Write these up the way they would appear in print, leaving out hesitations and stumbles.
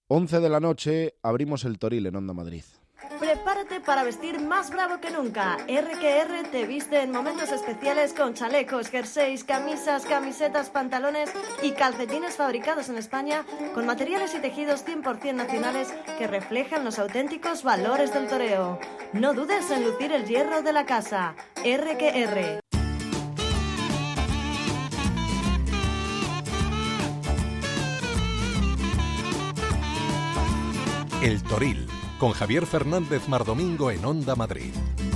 11 de la noche, abrimos el Toril en Onda Madrid. Prepárate para vestir más bravo que nunca. R&R te viste en momentos especiales con chalecos, jerseys, camisas, camisetas, pantalones y calcetines fabricados en España con materiales y tejidos 100% nacionales que reflejan los auténticos valores del toreo. No dudes en lucir el hierro de la casa. R&R. El Toril, con Javier Fernández Mardomingo en Onda Madrid.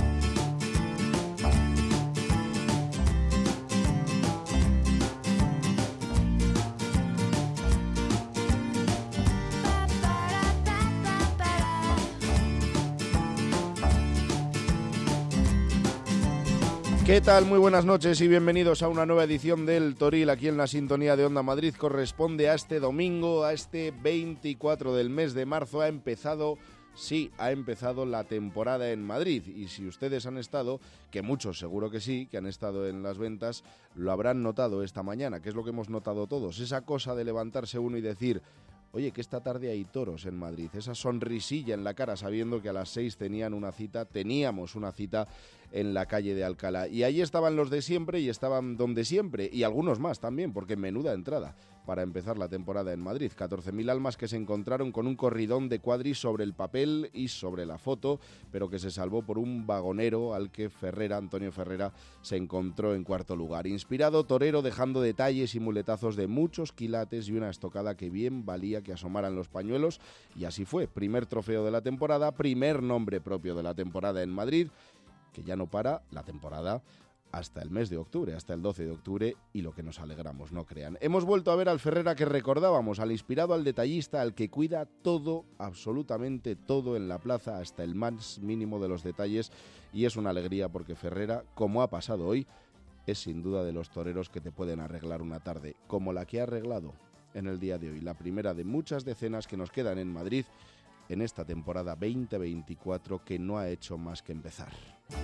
¿Qué tal? Muy buenas noches y bienvenidos a una nueva edición del Toril aquí en la sintonía de Onda Madrid. Corresponde a este domingo, a este 24 del mes de marzo. Ha empezado la temporada en Madrid. Y si ustedes han estado, que muchos seguro que sí, que han estado en las ventas, lo habrán notado esta mañana, que es lo que hemos notado todos. Esa cosa de levantarse uno y decir: oye, que esta tarde hay toros en Madrid. Esa sonrisilla en la cara sabiendo que a las 6 teníamos una cita en la calle de Alcalá. Y ahí estaban los de siempre y estaban donde siempre. Y algunos más también, porque menuda entrada para empezar la temporada en Madrid. 14.000 almas que se encontraron con un corridón de cuadris sobre el papel y sobre la foto, pero que se salvó por un vagonero al que Antonio Ferrera, se encontró en cuarto lugar. Inspirado torero, dejando detalles y muletazos de muchos quilates y una estocada que bien valía que asomaran los pañuelos. Y así fue. Primer trofeo de la temporada, primer nombre propio de la temporada en Madrid, que ya no para la temporada hasta el mes de octubre, hasta el 12 de octubre, y lo que nos alegramos, no crean. Hemos vuelto a ver al Ferrera que recordábamos, al inspirado, al detallista, al que cuida todo, absolutamente todo en la plaza, hasta el más mínimo de los detalles, y es una alegría porque Ferrera, como ha pasado hoy, es sin duda de los toreros que te pueden arreglar una tarde, como la que ha arreglado en el día de hoy, la primera de muchas decenas que nos quedan en Madrid en esta temporada 2024 que no ha hecho más que empezar.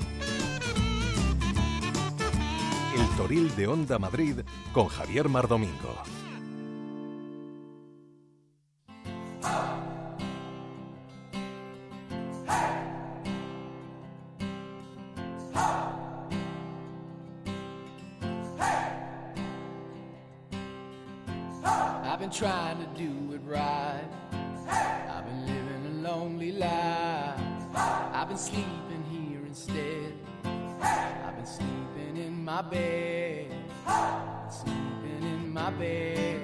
El Toril de Onda Madrid con Javier Mardomingo. I've been trying to do it right. I've been living a lonely life. I've been sleeping here instead. I've been sleeping in my bed. Sleeping in my bed.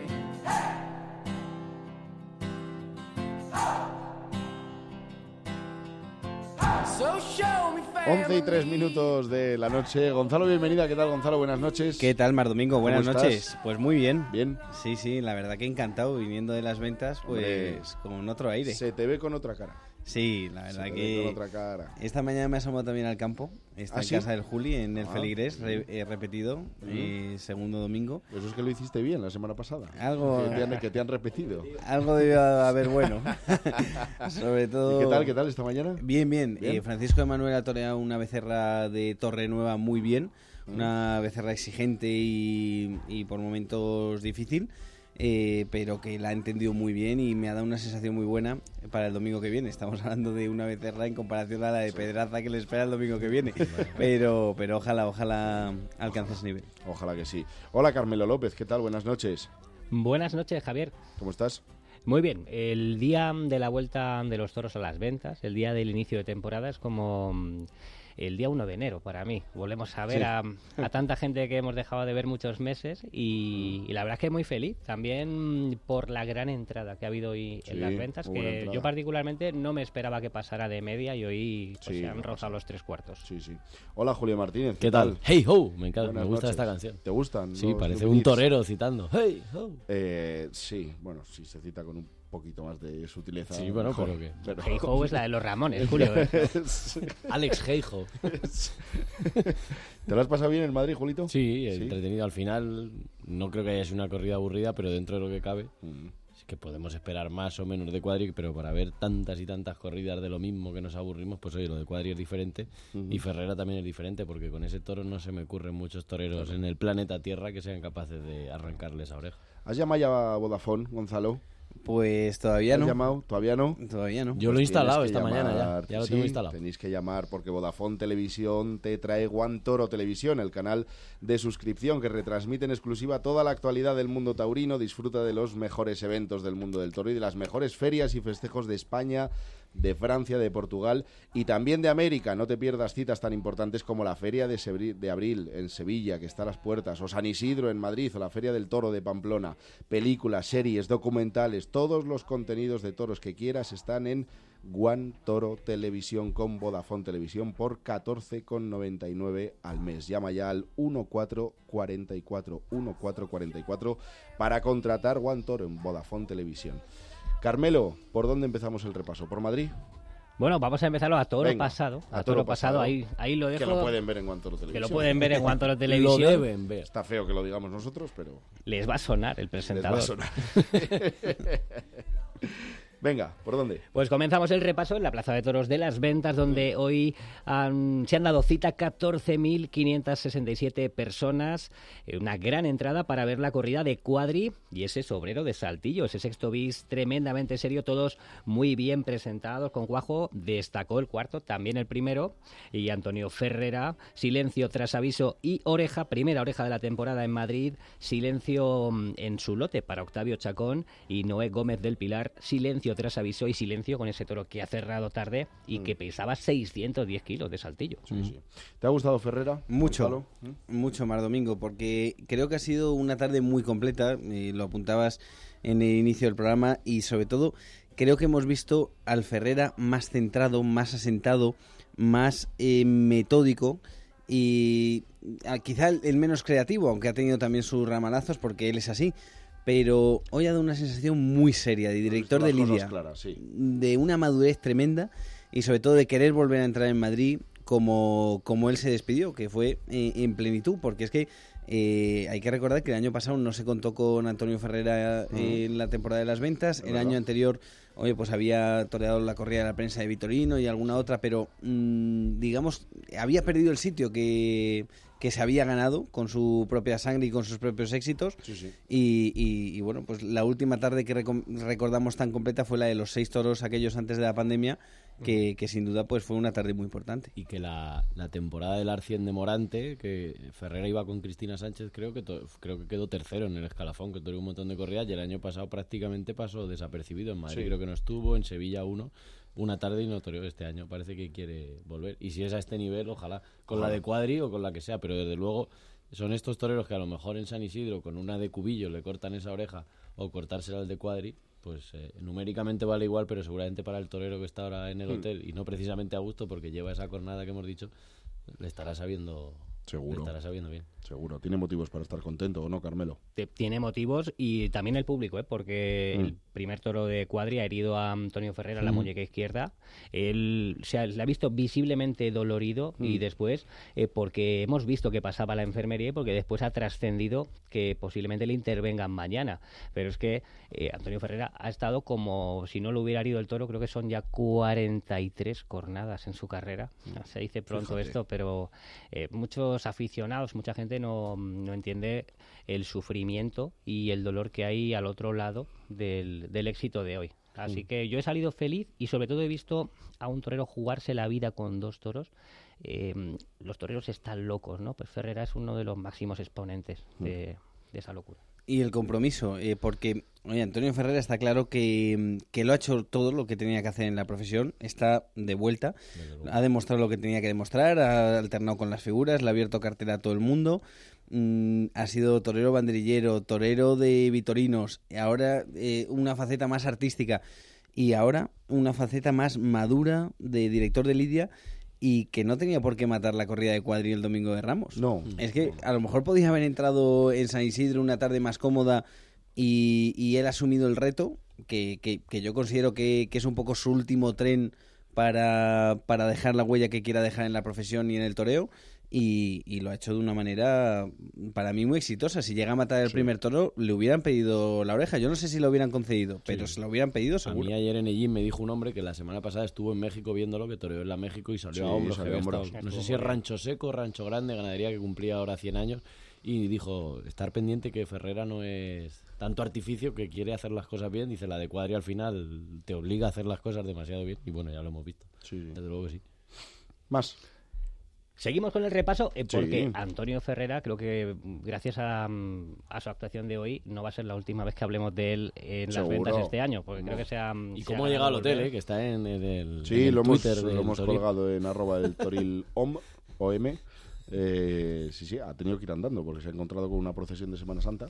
11 y 3 minutos de la noche. Gonzalo, bienvenida. ¿Qué tal, Gonzalo? Buenas noches. ¿Qué tal, Mardomingo? Buenas noches. ¿Estás? Pues muy bien. Bien. Sí, la verdad que encantado viniendo de las ventas, pues con otro aire. Se te ve con otra cara. Sí, la verdad que con otra cara. Esta mañana me asomó también al campo. Está en casa del Juli, en el Feligrés, he repetido, segundo domingo. Eso es que lo hiciste bien la semana pasada. Algo que te han repetido. Algo debe haber bueno. Sobre todo. ¿Y qué tal esta mañana? Bien. Francisco de Manuel ha toreado una becerra de Torre Nueva muy bien, una becerra exigente y por momentos difícil. Pero que la ha entendido muy bien y me ha dado una sensación muy buena para el domingo que viene. Estamos hablando de una becerra en comparación a la de Pedraza que le espera el domingo que viene, pero ojalá alcance ese nivel. Ojalá que sí. Hola, Carmelo López, ¿qué tal? Buenas noches. Buenas noches, Javier. ¿Cómo estás? Muy bien. El día de la vuelta de los toros a las ventas, el día del inicio de temporada, es como el día 1 de enero para mí. Volvemos a ver a tanta gente que hemos dejado de ver muchos meses y la verdad es que muy feliz también por la gran entrada que ha habido hoy en las ventas, que yo particularmente no me esperaba que pasara de media y hoy se han rozado los 3/4. Sí. Hola, Julio Martínez. ¿Qué tal? Hey ho, me encanta, Buenas me gusta noches. Esta canción. ¿Te gustan? Sí, parece un torero citando. Hey ho. Sí, bueno, sí se cita con un poquito más de sutileza. Sí, bueno, mejor, pero Hey ho es la de los Ramones, Julio. Alex Hey ho. ¿Te lo has pasado bien en Madrid, Julito? Sí, entretenido. Al final no creo que haya sido una corrida aburrida, pero dentro de lo que cabe sí que podemos esperar más o menos de Cuadri, pero para ver tantas y tantas corridas de lo mismo que nos aburrimos, pues oye, lo de Cuadri es diferente y Ferrera también es diferente, porque con ese toro no se me ocurren muchos toreros en el planeta Tierra que sean capaces de arrancarle esa oreja. ¿Has llamado ya a Vodafone, Gonzalo? Pues todavía ¿Has no. llamado? ¿Todavía no? Todavía no. Yo lo he Pues instalado tienes que esta mañana llamar. ya lo Sí, tengo instalado. Tenéis que llamar porque Vodafone Televisión te trae One Toro Televisión, el canal de suscripción que retransmite en exclusiva toda la actualidad del mundo taurino. Disfruta de los mejores eventos del mundo del toro y de las mejores ferias y festejos de España, de Francia, de Portugal y también de América. No te pierdas citas tan importantes como la Feria de Abril en Sevilla, que está a las puertas, o San Isidro en Madrid, o la Feria del Toro de Pamplona. Películas, series, documentales, todos los contenidos de toros que quieras están en One Toro Televisión con Vodafone Televisión por 14,99 al mes. Llama ya al 1444 para contratar One Toro en Vodafone Televisión. Carmelo, ¿por dónde empezamos el repaso? ¿Por Madrid? Bueno, vamos a empezarlo a toro Venga, pasado. a toro pasado. Ahí lo dejo. Que lo pueden ver en One Toro Televisión. Que lo pueden ver en One Toro Lo Televisión. deben ver. Está feo que lo digamos nosotros, pero Les va a sonar el les presentador. va a sonar. Venga, ¿por dónde? Pues comenzamos el repaso en la Plaza de Toros de Las Ventas, donde hoy se han dado cita 14.567 personas. Una gran entrada para ver la corrida de Cuadri y ese sobrero de Saltillo, ese sexto bis tremendamente serio, todos muy bien presentados. Con cuajo destacó el cuarto, también el primero. Y Antonio Ferrera, silencio tras aviso y oreja, primera oreja de la temporada en Madrid. Silencio en su lote para Octavio Chacón y Noé Gómez del Pilar. Silencio tras aviso y silencio con ese toro que ha cerrado tarde y que pesaba 610 kilos de Saltillo. Sí. ¿Te ha gustado Ferrera? Mucho, Gonzalo? mucho, Mar Domingo, porque creo que ha sido una tarde muy completa, lo apuntabas en el inicio del programa, y sobre todo creo que hemos visto al Ferrera más centrado, más asentado, más metódico y quizá el menos creativo, aunque ha tenido también sus ramalazos porque él es así. Pero hoy ha dado una sensación muy seria de director de lidia, claras, sí. de una madurez tremenda y sobre todo de querer volver a entrar en Madrid como él se despidió, que fue en plenitud, porque es que hay que recordar que el año pasado no se contó con Antonio Ferrera en la temporada de Las Ventas, el año anterior pues había toreado la corrida de la prensa de Vitorino y alguna otra, pero digamos, había perdido el sitio que se había ganado con su propia sangre y con sus propios éxitos. Sí. Y bueno, pues la última tarde que recordamos tan completa fue la de los 6 toros aquellos antes de la pandemia, que sin duda pues fue una tarde muy importante. Y que la temporada del Arcien de Morante, que Ferrera iba con Cristina Sánchez, creo que quedó tercero en el escalafón, que tuvo un montón de corridas, y el año pasado prácticamente pasó desapercibido. En Madrid creo que no estuvo, en Sevilla una tarde y no toreó. Este año parece que quiere volver, y si es a este nivel, ojalá con la de Cuadri o con la que sea, pero desde luego son estos toreros que a lo mejor en San Isidro con una de Cubillo le cortan esa oreja o cortársela al de Cuadri, pues numéricamente vale igual, pero seguramente para el torero que está ahora en el hotel y no precisamente a gusto porque lleva esa cornada que hemos dicho, le estará sabiendo Seguro. Le estará sabiendo bien. Seguro. ¿Tiene motivos para estar contento o no, Carmelo? Tiene motivos, y también el público, porque el primer toro de Cuadri ha herido a Antonio Ferrera la muñeca izquierda. Él le ha visto visiblemente dolorido y después, porque hemos visto que pasaba a la enfermería y porque después ha trascendido que posiblemente le intervengan mañana. Pero es que Antonio Ferrera ha estado como si no le hubiera herido el toro. Creo que son ya 43 cornadas en su carrera. Se dice pronto esto, pero muchos aficionados, mucha gente no entiende el sufrimiento y el dolor que hay al otro lado del éxito de hoy. Así que yo he salido feliz y sobre todo he visto a un torero jugarse la vida con 2 toros. Los toreros están locos, ¿no? Pues Ferrera es uno de los máximos exponentes de esa locura. Y el compromiso, porque Antonio Ferrera está claro que lo ha hecho todo lo que tenía que hacer en la profesión, está de vuelta, ha demostrado lo que tenía que demostrar, ha alternado con las figuras, le ha abierto cartera a todo el mundo, ha sido torero banderillero, torero de Vitorinos, ahora una faceta más artística y ahora una faceta más madura de director de lidia, y que no tenía por qué matar la corrida de Cuadri el domingo de Ramos. No. Es que a lo mejor podía haber entrado en San Isidro una tarde más cómoda y él ha asumido el reto, que yo considero que es un poco su último tren para dejar la huella que quiera dejar en la profesión y en el toreo, y lo ha hecho de una manera para mí muy exitosa. Si llega a matar el primer toro, le hubieran pedido la oreja. Yo no sé si lo hubieran concedido, pero se lo hubieran pedido seguro. A mí ayer en Ellín me dijo un hombre que la semana pasada estuvo en México viéndolo, que toreó en la México y salió a hombros. Salió a hombros. No sé si es Rancho Seco, Rancho Grande, ganadería que cumplía ahora 100 años, y dijo, estar pendiente que Ferrera no es tanto artificio, que quiere hacer las cosas bien. Dice, la de Cuadri al final te obliga a hacer las cosas demasiado bien, y bueno, ya lo hemos visto. Sí. Desde luego que sí. Más. Seguimos con el repaso porque Sí. Antonio Ferrera, creo que gracias a su actuación de hoy, no va a ser la última vez que hablemos de él en las Seguro. ventas este año, porque creo que se ha... ¿Y se cómo ha ha llegado al ganado hotel, volver. que está en el, Sí, en el lo Twitter hemos, del lo hemos Toril. colgado en @el Toril OM. Sí, ha tenido que ir andando porque se ha encontrado con una procesión de Semana Santa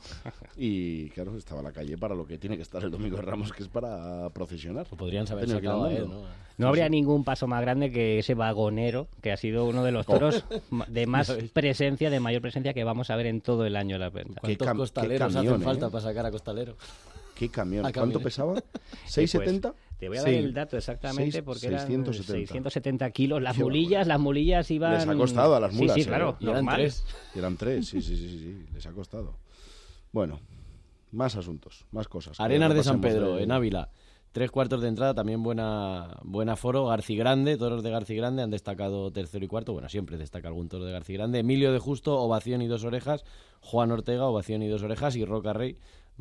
y claro, estaba en la calle para lo que tiene que estar el Domingo de Ramos, que es para procesionar. Lo podrían saber Ha tenido que ir sacado a él, andando. ¿no? No habría ningún paso más grande que ese vagonero, que ha sido uno de los toros de más presencia, de mayor presencia que vamos a ver en todo el año en las ventas. Qué ¿Cuántos costaleros camión, hacen falta para sacar a costalero? ¿Qué camión? A ¿Cuánto camiones. pesaba? Pues, ¿670? te voy a dar Sí. el dato exactamente porque eran 670 kilos. Las Qué mulillas iban... Les ha costado a las mulas, Sí, claro, Y eran normal. 3. Y eran 3, sí, les ha costado. Bueno, más asuntos, más cosas. Arenas de San Pasemos Pedro, en Ávila. 3/4 de entrada, también buena aforo. Garcigrande, toros de Garcigrande han destacado tercero y cuarto. Bueno, siempre destaca algún toro de Garcigrande. Emilio de Justo, ovación y 2 orejas. Juan Ortega, ovación y 2 orejas. Y Roca Rey,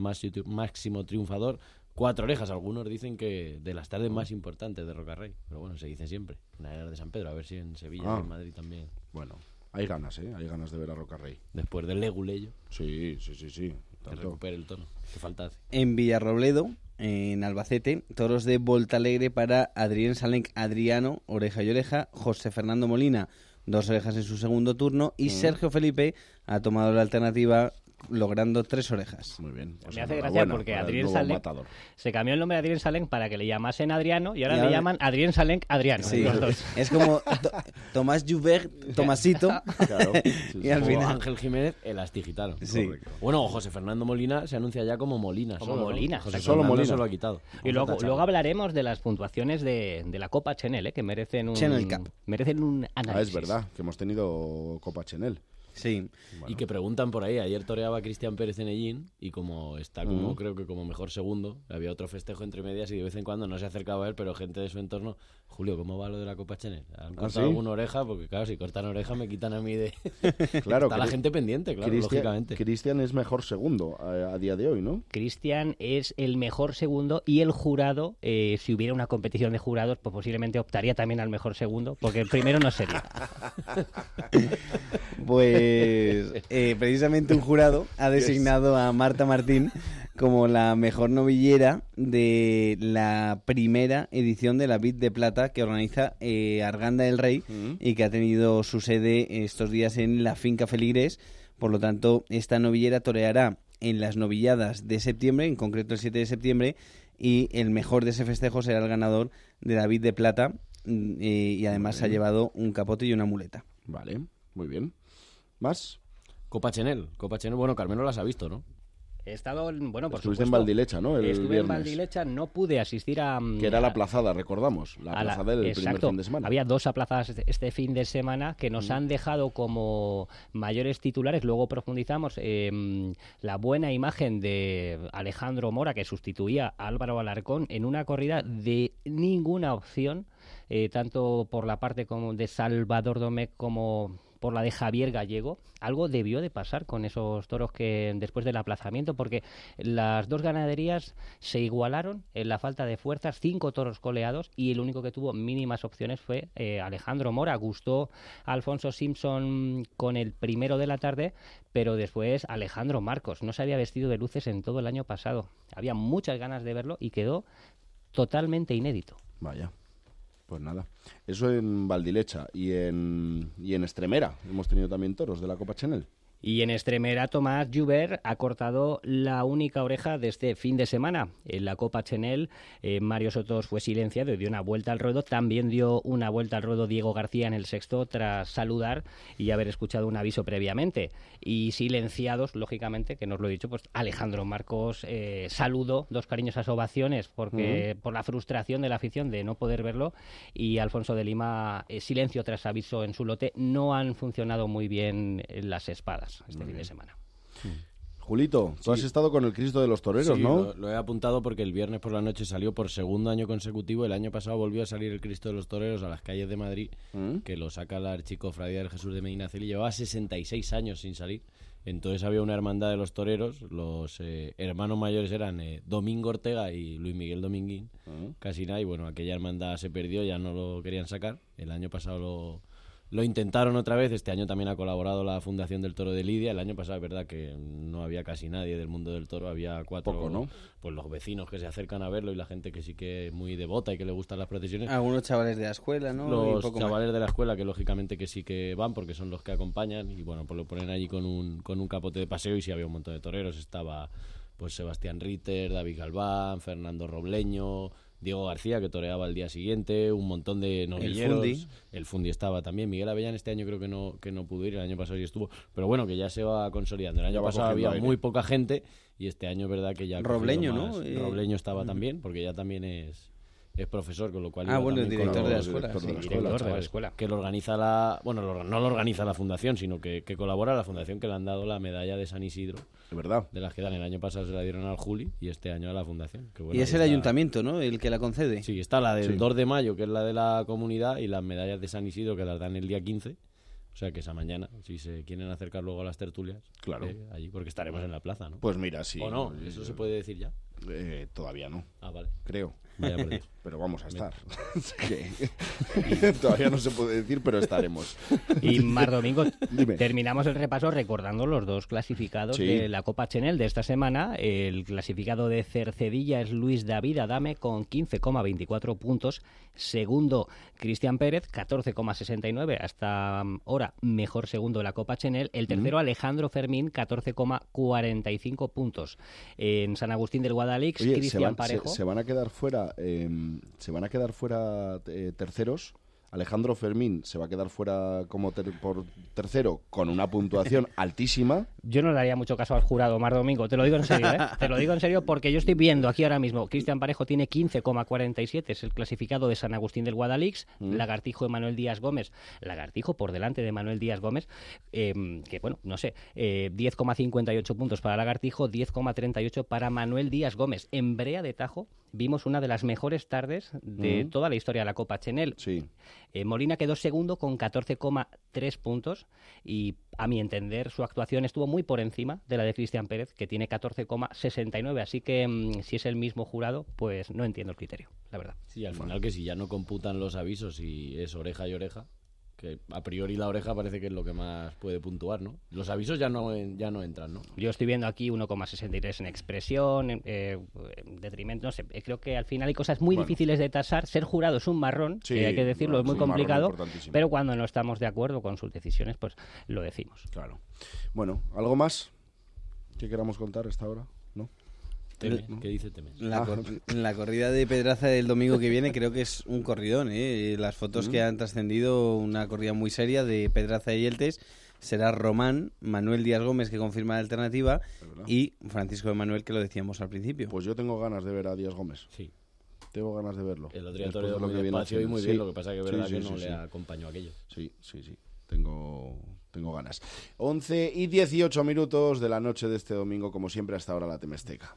máximo triunfador, 4 orejas. Algunos dicen que de las tardes más importantes de Roca Rey. Pero bueno, se dice siempre. En Arenas de San Pedro, a ver si en Sevilla y en Madrid también. Bueno, hay ganas, hay ganas de ver a Roca Rey. Después del Leguleyo, Sí. que Tanto. recupere el tono. Que falta hace. En Villarrobledo, en Albacete, toros de Volta Alegre para Adrián Salenc Adriano, oreja y oreja, José Fernando Molina, 2 orejas en su segundo turno, y Sergio Felipe ha tomado la alternativa logrando 3 orejas. Muy bien. Pues Me hace gracia enhorabuena porque para el Adrián nuevo Salenc matador. se cambió el nombre de Adrián Salenc para que le llamasen Adriano y ahora Y le ahora- llaman Adrián Salenc Adriano. Sí, los dos. es como Tomás Joubert, Tomasito, Claro. y al O final... Ángel Jiménez, el Astigitano. Sí. Correcto. Bueno, José Fernando Molina se anuncia ya como Molina. Como solo, ¿no? Molina, José exacto. Solo Fernando Molina. se lo ha quitado. Y luego hablaremos de las puntuaciones de la Copa Chenel, que merecen un Channel Cup. merecen un análisis. Es verdad, que hemos tenido Copa Chenel. Sí, Y que preguntan por ahí, ayer toreaba Cristian Pérez en Ellín y como está como creo que como mejor segundo, había otro festejo entre medias y de vez en cuando no se acercaba a él, pero gente de su entorno, Julio, ¿cómo va lo de la Copa Chenel? ¿Han cortado sí? alguna oreja? Porque claro, si cortan oreja me quitan a mí de... Claro, Está la gente pendiente, claro, lógicamente. Cristian es mejor segundo a día de hoy, ¿no? Cristian es el mejor segundo y el jurado, si hubiera una competición de jurados, pues posiblemente optaría también al mejor segundo, porque el primero no sería. pues precisamente un jurado ha designado a Marta Martín como la mejor novillera de la primera edición de la Vid de Plata que organiza Arganda del Rey y que ha tenido su sede estos días en la finca Feligrés. Por lo tanto, esta novillera toreará en las novilladas de septiembre, en concreto el 7 de septiembre, y el mejor de ese festejo será el ganador de la Vid de Plata y además se ha llevado un capote y una muleta. Vale, muy bien. ¿Más? Copa Chenel, bueno, Carmelo las ha visto, ¿no? He estado, bueno, por Estuviste en supuesto, Valdilecha, ¿no? El estuve en viernes. Valdilecha, no pude asistir a... Que era la plazada, recordamos. La a plazada del primer exacto. fin de semana. Había 2 aplazadas este fin de semana que nos han dejado como mayores titulares. Luego profundizamos la buena imagen de Alejandro Mora, que sustituía a Álvaro Alarcón en una corrida de ninguna opción, tanto por la parte como de Salvador Domecq como por la de Javier Gallego. Algo debió de pasar con esos toros que después del aplazamiento, porque las dos ganaderías se igualaron en la falta de fuerzas, 5 toros coleados, y el único que tuvo mínimas opciones fue Alejandro Mora. Gustó Alfonso Simpson con el primero de la tarde, pero después Alejandro Marcos. No se había vestido de luces en todo el año pasado. Había muchas ganas de verlo y quedó totalmente inédito. Vaya. Pues nada, eso en Valdilecha y en Extremera hemos tenido también toros de la Copa Chenel. Y en Extremera, Tomás Joubert ha cortado la única oreja de este fin de semana. En la Copa Chenel, Mario Sotos fue silenciado y dio una vuelta al ruedo. También dio una vuelta al ruedo Diego García en el sexto tras saludar y haber escuchado un aviso previamente. Y silenciados, lógicamente, que nos lo he dicho, pues Alejandro Marcos saludó, 2 cariñosas ovaciones porque por la frustración de la afición de no poder verlo, y Alfonso de Lima silencio tras aviso en su lote. No han funcionado muy bien las espadas este fin de semana. Julito, tú has estado con el Cristo de los Toreros, Sí, ¿no? lo he apuntado porque el viernes por la noche salió por segundo año consecutivo. El año pasado volvió a salir el Cristo de los Toreros a las calles de Madrid, que lo saca la archicofradía del Jesús de Medinaceli. Llevaba 66 años sin salir Entonces había una hermandad de los toreros, los hermanos mayores eran Domingo Ortega y Luis Miguel Dominguín, casi nada, y bueno, aquella hermandad se perdió, ya no lo querían sacar. El año pasado lo intentaron otra vez, este año también ha colaborado la Fundación del Toro de Lidia. El año pasado es verdad que no había casi nadie del mundo del toro, había 4, poco, ¿no? Pues los vecinos que se acercan a verlo y la gente que sí que es muy devota y que le gustan las procesiones. Algunos chavales de la escuela, ¿no? Los chavales de la escuela, que lógicamente que sí que van porque son los que acompañan, y bueno, pues lo ponen allí con un capote de paseo, y sí había un montón de toreros. Estaba pues Sebastián Ritter, David Galván, Fernando Robleño, Diego García, que toreaba el día siguiente, un montón de novilleros. El Fundi estaba también. Miguel Avellán este año creo que no pudo ir, el año pasado sí estuvo. Pero bueno, que ya se va consolidando. El año pasado había muy poca gente, y este año es verdad que ya... Robleño, ¿no? Robleño estaba también, porque ya también es profesor, con lo cual... bueno, el director de la escuela. Director de la escuela. Que lo organiza no lo organiza la fundación, sino que colabora la fundación, que le han dado la medalla de San Isidro. De verdad. De las que dan. El año pasado se la dieron al Juli y este año a la fundación. Que bueno, y es el ayuntamiento, ¿no? El que la concede. Sí, está la del 2 de mayo, que es la de la comunidad, y las medallas de San Isidro, que las dan el día 15. O sea que esa mañana, si se quieren acercar luego a las tertulias, claro, allí, porque estaremos en la plaza, ¿no? Pues mira, sí. ¿O no? ¿Eso se puede decir ya? Todavía no. Ah, vale. Creo. Vaya por Dios. Pero vamos a estar. Todavía no se puede decir, pero estaremos. Y Mar Domingo, Dime. terminamos el repaso recordando los dos clasificados de la Copa Chenel de esta semana. El clasificado de Cercedilla es Luis David Adame con 15,24 puntos. Segundo, Cristian Pérez, 14,69. Hasta ahora, mejor segundo de la Copa Chenel. El tercero, Alejandro Fermín, 14,45 puntos. En San Agustín del Guadalix, Cristian Parejo. Se van a quedar fuera, terceros. Alejandro Fermín se va a quedar fuera como por tercero con una puntuación altísima. Yo no le haría mucho caso al jurado, Mar Domingo, te lo digo en serio, ¿eh? Te lo digo en serio porque yo estoy viendo aquí ahora mismo, Cristian Parejo tiene 15,47, es el clasificado de San Agustín del Guadalix, Lagartijo de Manuel Díaz Gómez, Lagartijo por delante de Manuel Díaz Gómez, que bueno, no sé, 10,58 puntos para Lagartijo, 10,38 para Manuel Díaz Gómez. En Brea de Tajo vimos una de las mejores tardes de toda la historia de la Copa Chenel. Sí. Molina quedó segundo con 14,3 puntos y, a mi entender, su actuación estuvo muy por encima de la de Cristian Pérez, que tiene 14,69. Así que, si es el mismo jurado, pues no entiendo el criterio, la verdad. Sí, al final que si ya no computan los avisos y es oreja y oreja, que a priori la oreja parece que es lo que más puede puntuar, ¿no? Los avisos ya no entran, ¿no? Yo estoy viendo aquí 1,63 en expresión, detrimento, no sé, creo que al final hay cosas muy difíciles de tasar. Ser jurado es un marrón, sí, hay que decirlo, es muy complicado, pero cuando no estamos de acuerdo con sus decisiones, pues lo decimos. Claro. Bueno, ¿algo más que queramos contar a esta hora? ¿No? ¿Qué dice Temes? La corrida de Pedraza del domingo que viene creo que es un corridón, ¿eh? Las fotos que han trascendido, una corrida muy seria de Pedraza y Yeltes. Será Román, Manuel Díaz Gómez, que confirma la alternativa, y Francisco de Manuel, que lo decíamos al principio. Pues yo tengo ganas de ver a Díaz Gómez. Sí. Tengo ganas de verlo. El otro día toreó muy despacio y muy bien, lo que pasa que es verdad que no le acompañó aquello. Sí. Tengo ganas. 11:18 de la noche de este domingo, como siempre, hasta ahora la Temesteca.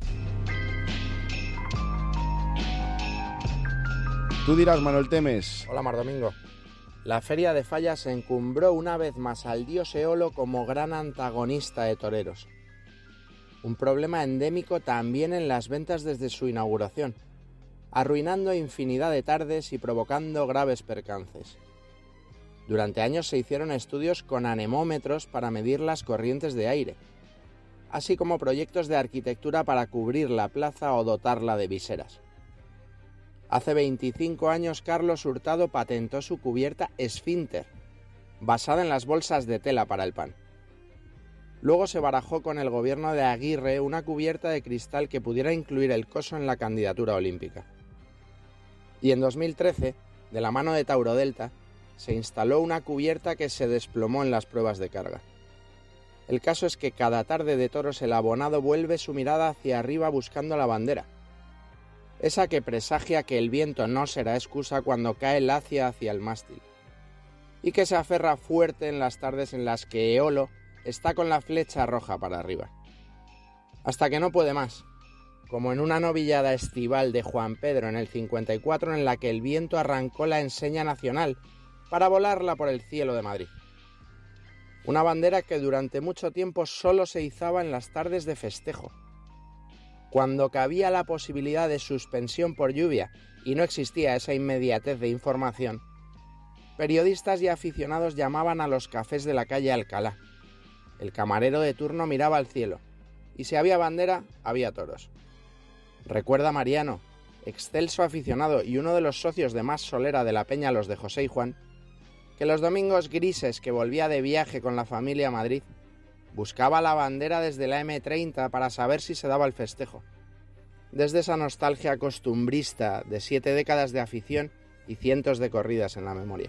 Tú dirás, Manuel Temes. Hola, Mar Domingo. La Feria de Fallas encumbró una vez más al dios Eolo como gran antagonista de toreros. Un problema endémico también en las ventas desde su inauguración, arruinando infinidad de tardes y provocando graves percances. Durante años se hicieron estudios con anemómetros para medir las corrientes de aire, así como proyectos de arquitectura para cubrir la plaza o dotarla de viseras. Hace 25 años Carlos Hurtado patentó su cubierta esfínter, basada en las bolsas de tela para el pan. Luego se barajó con el gobierno de Aguirre una cubierta de cristal que pudiera incluir el coso en la candidatura olímpica. Y en 2013, de la mano de Tauro Delta, se instaló una cubierta que se desplomó en las pruebas de carga. El caso es que cada tarde de toros el abonado vuelve su mirada hacia arriba buscando la bandera, esa que presagia que el viento no será excusa cuando cae lacia hacia el mástil, y que se aferra fuerte en las tardes en las que Eolo está con la flecha roja para arriba. Hasta que no puede más, como en una novillada estival de Juan Pedro en el 54 en la que el viento arrancó la enseña nacional para volarla por el cielo de Madrid. Una bandera que durante mucho tiempo solo se izaba en las tardes de festejo. Cuando cabía la posibilidad de suspensión por lluvia y no existía esa inmediatez de información, periodistas y aficionados llamaban a los cafés de la calle Alcalá. El camarero de turno miraba al cielo, y si había bandera, había toros. Recuerda Mariano, excelso aficionado y uno de los socios de más solera de la Peña Los de José y Juan, que los domingos grises que volvía de viaje con la familia a Madrid, buscaba la bandera desde la M30 para saber si se daba el festejo. Desde esa nostalgia costumbrista de 7 décadas de afición y cientos de corridas en la memoria.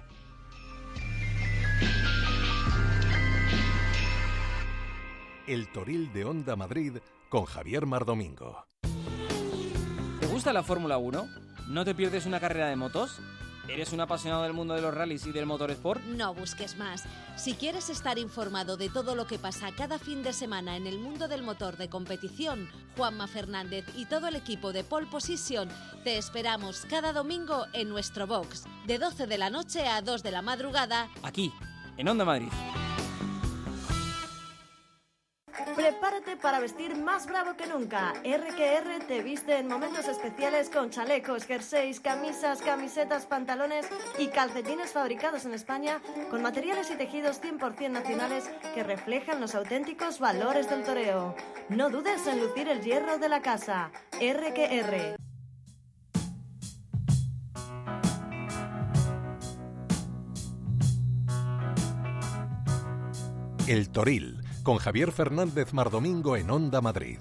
El Toril de Onda Madrid con Javier Mardomingo. ¿Te gusta la Fórmula 1? ¿No te pierdes una carrera de motos? ¿Eres un apasionado del mundo de los rallies y del motorsport? No busques más. Si quieres estar informado de todo lo que pasa cada fin de semana en el mundo del motor de competición, Juanma Fernández y todo el equipo de Pole Position te esperamos cada domingo en nuestro box, de 12 de la noche a 2 de la madrugada, aquí, en Onda Madrid. Prepárate para vestir más bravo que nunca. R&R te viste en momentos especiales con chalecos, jerseys, camisas, camisetas, pantalones y calcetines fabricados en España con materiales y tejidos 100% nacionales que reflejan los auténticos valores del toreo. No dudes en lucir el hierro de la casa. R&R. El Toril, con Javier Fernández Mardomingo en Onda Madrid.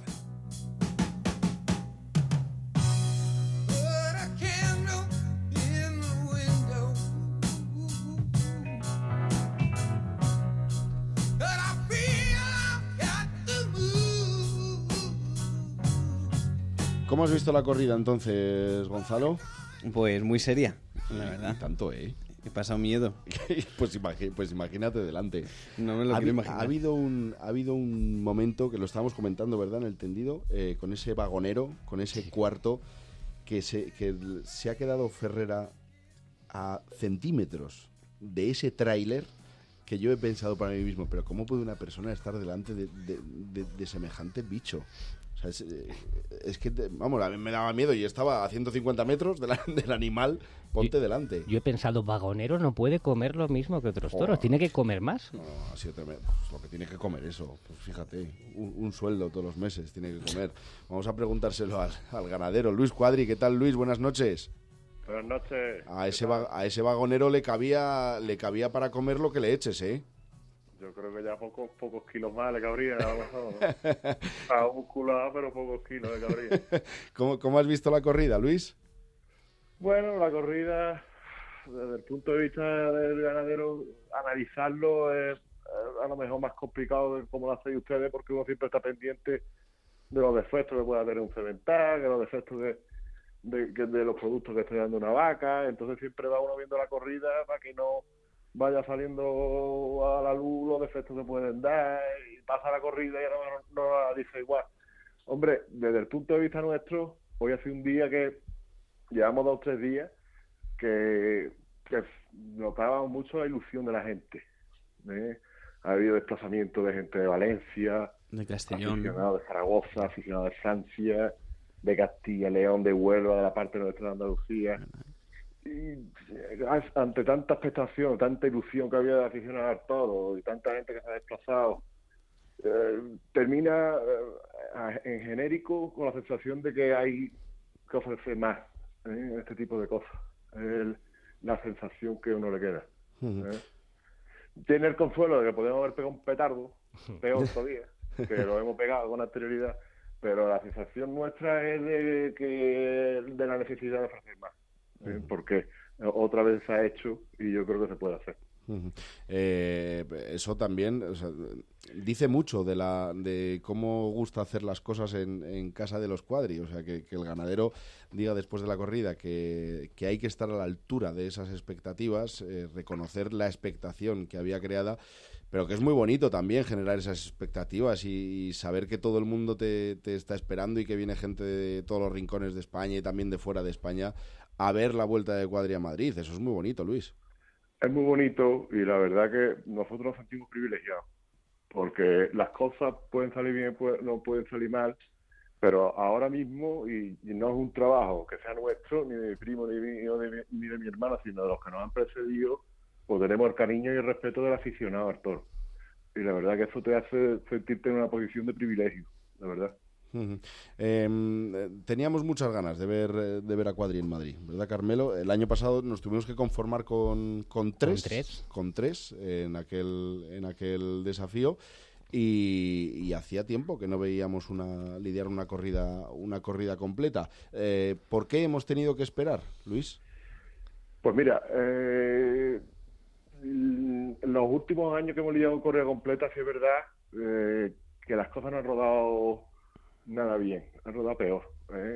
¿Cómo has visto la corrida entonces, Gonzalo? Pues muy seria, la verdad. Tanto, ¿eh? He pasado miedo. Pues imagínate delante. No me lo quiero imaginar. Ha habido un momento que lo estábamos comentando, ¿verdad? En el tendido, con ese vagonero, con ese cuarto, que se ha quedado Ferrera a centímetros de ese tráiler, que yo he pensado para mí mismo, pero ¿cómo puede una persona estar delante de semejante bicho? O sea, es que, vamos, a mí me daba miedo y estaba a 150 metros del animal, ponte delante. Yo he pensado, vagonero no puede comer lo mismo que otros toros, tiene que comer más. No, a 7 metros, lo que tiene que comer eso, pues fíjate, un sueldo todos los meses tiene que comer. Vamos a preguntárselo al ganadero. Luis Cuadri, ¿qué tal, Luis? Buenas noches. Buenas noches. A ese vagonero le cabía para comer lo que le eches, ¿eh? Yo creo que ya pocos kilos más le cabría, a lo mejor, ¿no? A musculado, pero pocos kilos le cabría. ¿Cómo has visto la corrida, Luis? Bueno, la corrida, desde el punto de vista del ganadero, analizarlo es a lo mejor más complicado de cómo lo hacéis ustedes, porque uno siempre está pendiente de los defectos que pueda tener un cemental, de los defectos de los productos que esté dando una vaca. Entonces siempre va uno viendo la corrida para que no vaya saliendo a la luz los defectos que pueden dar, y pasa la corrida y ahora no la dice igual. Hombre, desde el punto de vista nuestro, hoy ha sido un día que llevamos 2 o 3 días que notábamos mucho la ilusión de la gente, ¿eh? Ha habido desplazamiento de gente de Valencia, de Castellón, aficionados de Zaragoza, aficionados de Francia, de Castilla, León, de Huelva, de la parte nuestra de Andalucía. Y ante tanta expectación, tanta ilusión que había de aficionar al toro y tanta gente que se ha desplazado, termina en genérico con la sensación de que hay que ofrecer más en este tipo de cosas. Es la sensación que uno le queda. Tiene el consuelo de que podemos haber pegado un petardo, peor todavía, que lo hemos pegado con anterioridad, pero la sensación nuestra es de la necesidad de ofrecer más. Porque otra vez se ha hecho y yo creo que se puede hacer. Eso también, o sea, dice mucho de cómo gusta hacer las cosas en casa de los Cuadri. O sea, que el ganadero diga después de la corrida que hay que estar a la altura de esas expectativas, reconocer la expectación que había creada, pero que es muy bonito también generar esas expectativas y saber que todo el mundo te está esperando y que viene gente de todos los rincones de España y también de fuera de España a ver la Vuelta de Cuadri a Madrid. Eso es muy bonito, Luis. Es muy bonito y la verdad que nosotros nos sentimos privilegiados, porque las cosas pueden salir bien, no pueden salir mal, pero ahora mismo, y no es un trabajo que sea nuestro, ni de mi primo, ni de mi hermana, sino de los que nos han precedido, pues tenemos el cariño y el respeto del aficionado al toro. Y la verdad que eso te hace sentirte en una posición de privilegio, la verdad. Teníamos muchas ganas de ver a Cuadri en Madrid, ¿verdad, Carmelo? El año pasado nos tuvimos que conformar con tres en aquel desafío y hacía tiempo que no veíamos lidiar una corrida completa. ¿Por qué hemos tenido que esperar, Luis? Pues mira, en los últimos años que hemos lidiado corrida completa, sí es verdad que las cosas no han rodado nada bien, han rodado peor.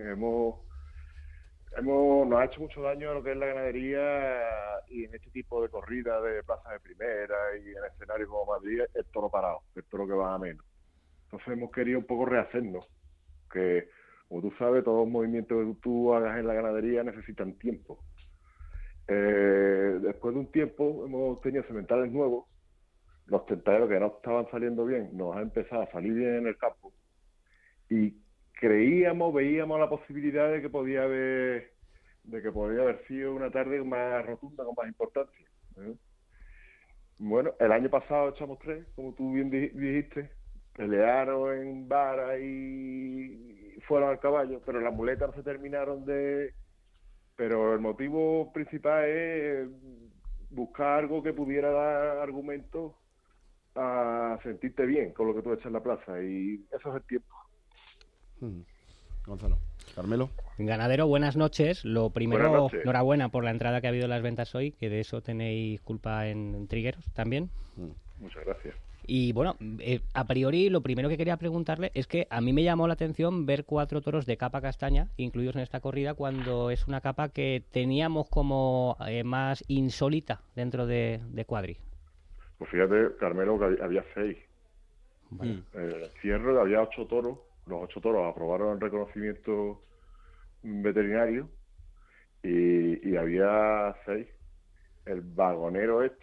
Nos ha hecho mucho daño a lo que es la ganadería y en este tipo de corridas de plaza de primera y en escenarios como Madrid, el toro parado, el toro que va a menos. Entonces hemos querido un poco rehacernos, que como tú sabes, todos los movimientos que tú hagas en la ganadería necesitan tiempo. Después de un tiempo hemos tenido sementales nuevos, los tentaderos que no estaban saliendo bien, nos han empezado a salir bien en el campo y veíamos la posibilidad de que podía haber sido una tarde más rotunda, con más importancia. Bueno, el año pasado echamos 3, como tú bien dijiste, pelearon en vara y fueron al caballo, pero las muletas no se terminaron Pero el motivo principal es buscar algo que pudiera dar argumentos a sentirte bien con lo que tú echas en la plaza, y eso es el tiempo. Gonzalo. Carmelo. Ganadero, buenas noches. Lo primero, buenas noches. Enhorabuena por la entrada que ha habido en las ventas hoy, que de eso tenéis culpa en Trigueros también. Muchas gracias. Y bueno, a priori lo primero que quería preguntarle es que a mí me llamó la atención ver 4 toros de capa castaña incluidos en esta corrida, cuando es una capa que teníamos como más insólita dentro de Cuadri. Pues fíjate, Carmelo, que había 6. Vale. El cierre había 8 toros. Los 8 toros aprobaron el reconocimiento veterinario y había 6. El vagonero el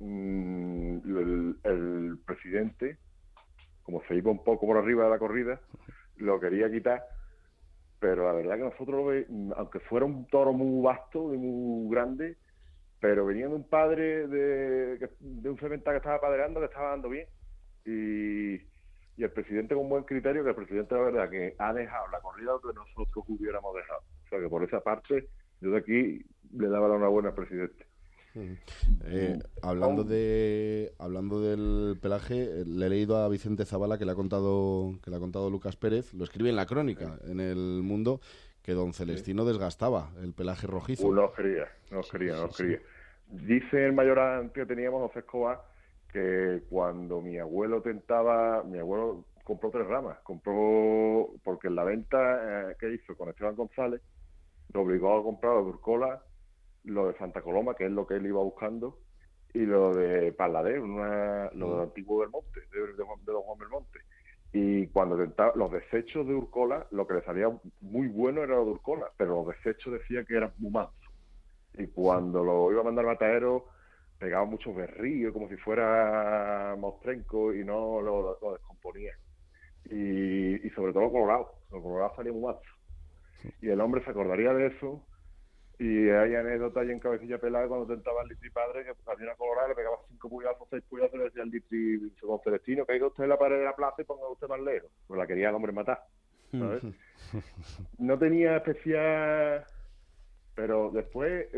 presidente, como se iba un poco por arriba de la corrida, lo quería quitar, pero la verdad que nosotros, aunque fuera un toro muy vasto y muy grande, pero venía de un padre de un cemental que estaba paderando, que estaba dando bien, y el presidente con buen criterio, que el presidente la verdad que ha dejado la corrida lo que nosotros hubiéramos dejado. O sea que por esa parte, yo de aquí le daba la enhorabuena al presidente. Hablando del pelaje, le he leído a Vicente Zavala que le ha contado Lucas Pérez, lo escribe en la crónica, en El Mundo, que don Celestino desgastaba el pelaje rojizo. No quería. Dice el mayoral que teníamos, José Escobar, que cuando mi abuelo compró 3 ramas, porque en la venta que hizo con Esteban González, lo obligó a comprar lo de Urcola, lo de Santa Coloma, que es lo que él iba buscando, y lo de Pallader, lo del antiguo Belmonte, de don Juan Belmonte. Y cuando tentaba los desechos de Urcola, lo que le salía muy bueno era lo de Urcola, pero los desechos decía que eran muy mansos. Y cuando lo iba a mandar Matadero, pegaba muchos berrillos, como si fuera mostrenco, y no lo descomponía. Y sobre todo los colorados salían muy mansos. Y el hombre se acordaría de eso. Y hay anécdotas ahí en Cabecilla Pelada cuando tentaba el litri padre, que había una colorada, le pegaba 5 puyazos, 6 puyazos, y le decía al litri, don Celestino, caiga usted en la pared de la plaza y ponga usted más lejos. Pues la quería el hombre matar, ¿sabes? No tenía especial, pero después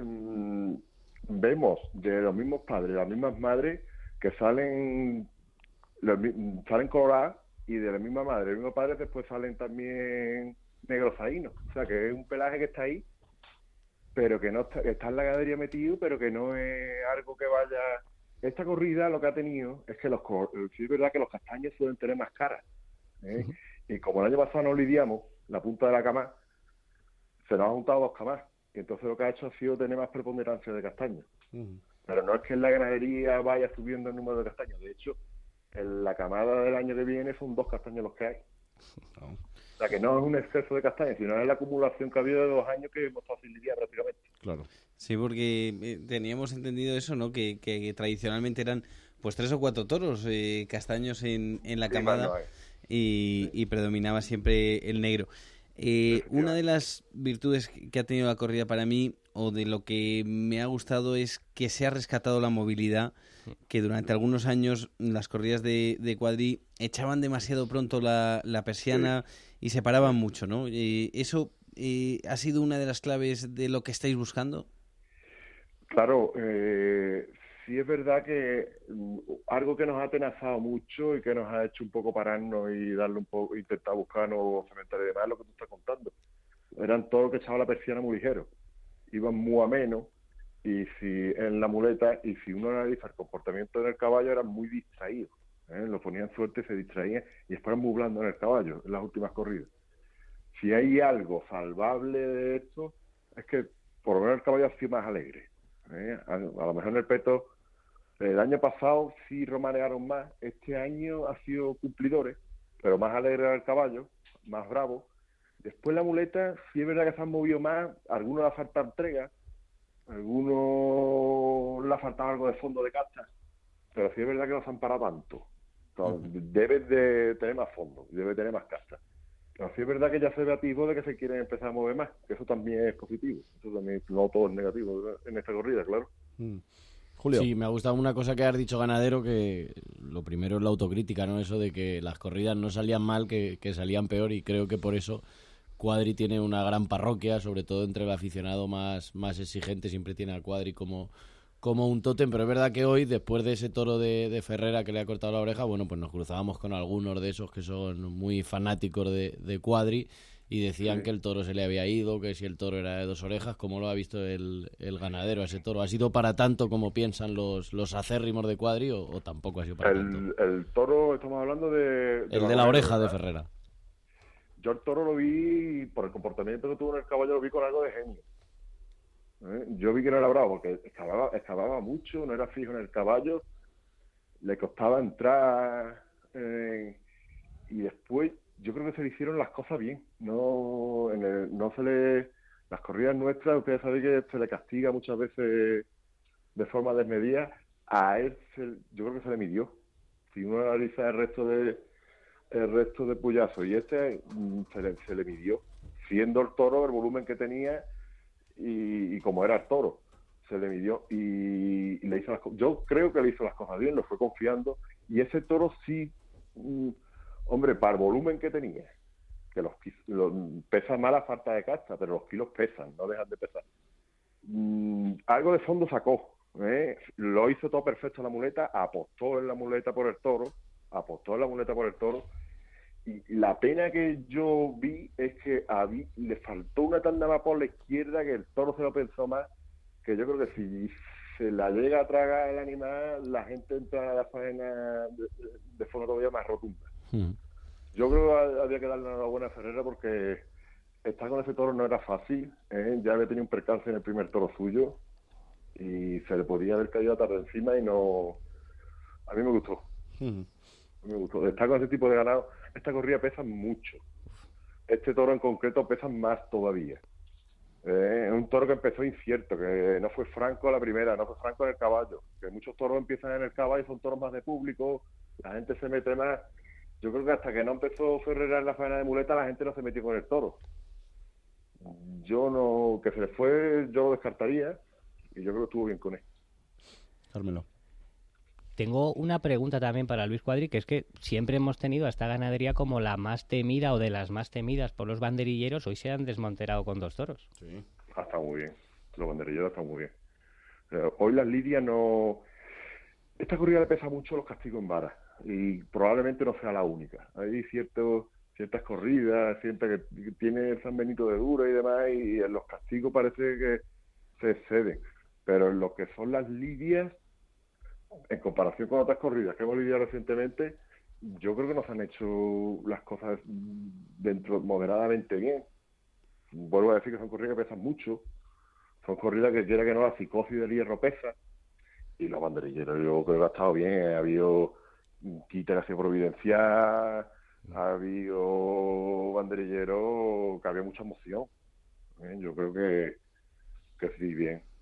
vemos de los mismos padres, las mismas madres, que salen coloradas, y de la misma madre, los mismos padres, después salen también negros zaínos. O sea, que es un pelaje que está ahí, pero que no está en la ganadería metido, pero que no es algo que vaya... Esta corrida lo que ha tenido es que sí es verdad que los castaños suelen tener más caras, ¿eh? Y como el año pasado no lidiamos, la punta de la cama, se nos han juntado 2 camas, y entonces lo que ha hecho ha sido tener más preponderancia de castaños. Pero no es que en la ganadería vaya subiendo el número de castaños, de hecho, en la camada del año que viene son 2 castaños los que hay. O sea, que no es un exceso de castañas, sino es la acumulación que ha habido de 2 años que hemos estado sin lidiar prácticamente. Claro. Sí, porque teníamos entendido eso, ¿no? Que tradicionalmente eran pues 3 o 4 toros castaños en la camada y predominaba siempre el negro. Una de las virtudes que ha tenido la corrida para mí, o de lo que me ha gustado, es que se ha rescatado la movilidad, que durante algunos años las corridas de cuadri echaban demasiado pronto la persiana y se paraban mucho, ¿no? ¿Eso ha sido una de las claves de lo que estáis buscando? Claro, sí es verdad que algo que nos ha atenazado mucho y que nos ha hecho un poco pararnos y darle un poco, intentar buscar nuevos cementerios y demás, es lo que tú estás contando. Eran todos los que echaban la persiana muy ligero, iban muy a menos, y si en la muleta, y si uno analiza el comportamiento del caballo, eran muy distraídos, lo ponían suerte, se distraían y después eran muy blandos en el caballo en las últimas corridas. Si hay algo salvable de esto, es que por lo menos el caballo ha sido más alegre. A lo mejor en el peto, el año pasado sí romanearon más, este año ha sido cumplidores, pero más alegre era el caballo, más bravo. Después la muleta, sí es verdad que se han movido más, algunos le ha faltado entrega, algunos le ha faltado algo de fondo de casta, pero sí es verdad que no se han parado tanto. Debe de tener más fondo, debe tener más casta. Pero sí es verdad que ya se ve atisbo de que se quieren empezar a mover más, que eso también es positivo. Eso también, no todo es negativo en esta corrida, claro. Julio. Sí, me ha gustado una cosa que has dicho, Ganadero, que lo primero es la autocrítica, ¿no? Eso de que las corridas no salían mal, que salían peor, y creo que por eso Cuadri tiene una gran parroquia, sobre todo entre el aficionado más exigente, siempre tiene a Cuadri como un tótem, pero es verdad que hoy, después de ese toro de Ferrera que le ha cortado la oreja, bueno, pues nos cruzábamos con algunos de esos que son muy fanáticos de Cuadri y decían que el toro se le había ido, que si el toro era de 2 orejas. ¿Cómo lo ha visto el Ganadero a ese toro? ¿Ha sido para tanto como piensan los acérrimos de Cuadri o tampoco ha sido para tanto? El toro, estamos hablando de el de la oreja, ¿verdad? De Ferrera. Yo el toro lo vi, por el comportamiento que tuvo en el caballo, lo vi con algo de genio. Yo vi que no era bravo, porque excavaba mucho, no era fijo en el caballo, le costaba entrar, y después yo creo que se le hicieron las cosas bien. Las corridas nuestras, ustedes saben que se le castiga muchas veces de forma desmedida. A él yo creo que se le midió. Si uno analiza el resto de puyazos, y se le midió, siendo el toro el volumen que tenía y como era el toro, se le midió y le hizo yo creo que le hizo las cosas bien, lo fue confiando, y ese toro sí, hombre, para el volumen que tenía, que pesa más la falta de casta, pero los kilos pesan, no dejan de pesar. Algo de fondo sacó, lo hizo todo perfecto la muleta, apostó en la muleta por el toro, y la pena que yo vi es que le faltó una tanda más por la izquierda, que el toro se lo pensó más, que yo creo que si se la llega a tragar el animal, la gente entra a la faena de forma todavía más rotunda. Yo creo que había que darle una buena Ferrera, porque estar con ese toro no era fácil, ya había tenido un percance en el primer toro suyo y se le podía haber caído tarde encima, y no, a mí me gustó. Me gustó. Estar con ese tipo de ganado, esta corrida pesa mucho. Este toro en concreto pesa más todavía. Es un toro que empezó incierto, que no fue franco a la primera, no fue franco en el caballo, que muchos toros empiezan en el caballo, son toros más de público, la gente se mete más. Yo creo que hasta que no empezó Ferrera en la faena de muleta, la gente no se metió con el toro. Que se le fue, yo lo descartaría, y yo creo que estuvo bien con él. Carmelo. Tengo una pregunta también para Luis Cuadri, que es que siempre hemos tenido a esta ganadería como la más temida o de las más temidas por los banderilleros. Hoy se han desmonterado con 2 toros. Sí, está muy bien. Los banderilleros están muy bien. Hoy las lidias no... Esta corrida le pesa mucho los castigos en vara, y probablemente no sea la única. Hay ciertas corridas, siempre que tiene el San Benito de dura y demás, y en los castigos parece que se exceden. Pero en lo que son las lidias, en comparación con otras corridas que hemos lidiado recientemente, yo creo que nos han hecho las cosas moderadamente bien. Vuelvo a decir que son corridas que pesan mucho, son corridas que quiera que no, la psicosis del hierro pesa, y los banderilleros yo creo que ha estado bien. Ha habido quita hacia Providencial, ha habido banderilleros que había mucha emoción. Yo creo que sí, bien.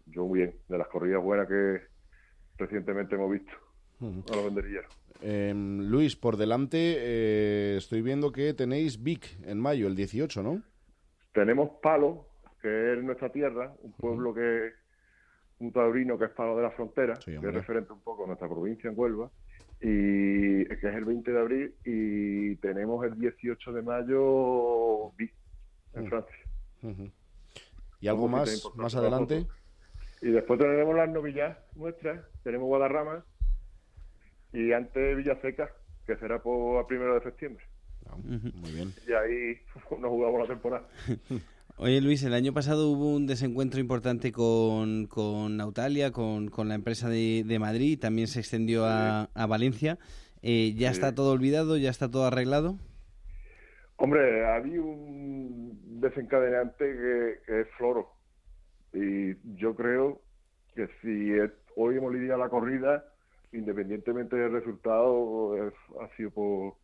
yo bien, de las corridas buenas que recientemente hemos visto a los banderilleros. Luis, por delante estoy viendo que tenéis Vic en mayo, el 18, ¿no? Tenemos Palo, que es nuestra tierra, un pueblo que un taurino que es Palo de la Frontera, que es referente un poco a nuestra provincia en Huelva, y que es el 20 de abril, y tenemos el 18 de mayo Vic, en Francia. ¿Y algo más adelante? Y después tenemos las novillas nuestras, tenemos Guadarrama, y antes Villaseca, que será a 1 de septiembre. Muy bien. Y ahí nos jugamos la temporada. Oye, Luis, el año pasado hubo un desencuentro importante con Nautalia, con la empresa de Madrid, también se extendió a Valencia. ¿Ya está todo olvidado? ¿Ya está todo arreglado? Hombre, había un desencadenante que es Floro. Y yo creo que si hoy hemos lidiado la corrida, independientemente del resultado, ha sido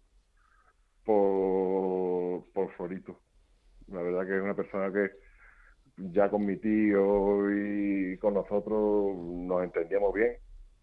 por Florito. La verdad que es una persona que ya con mi tío y con nosotros nos entendíamos bien.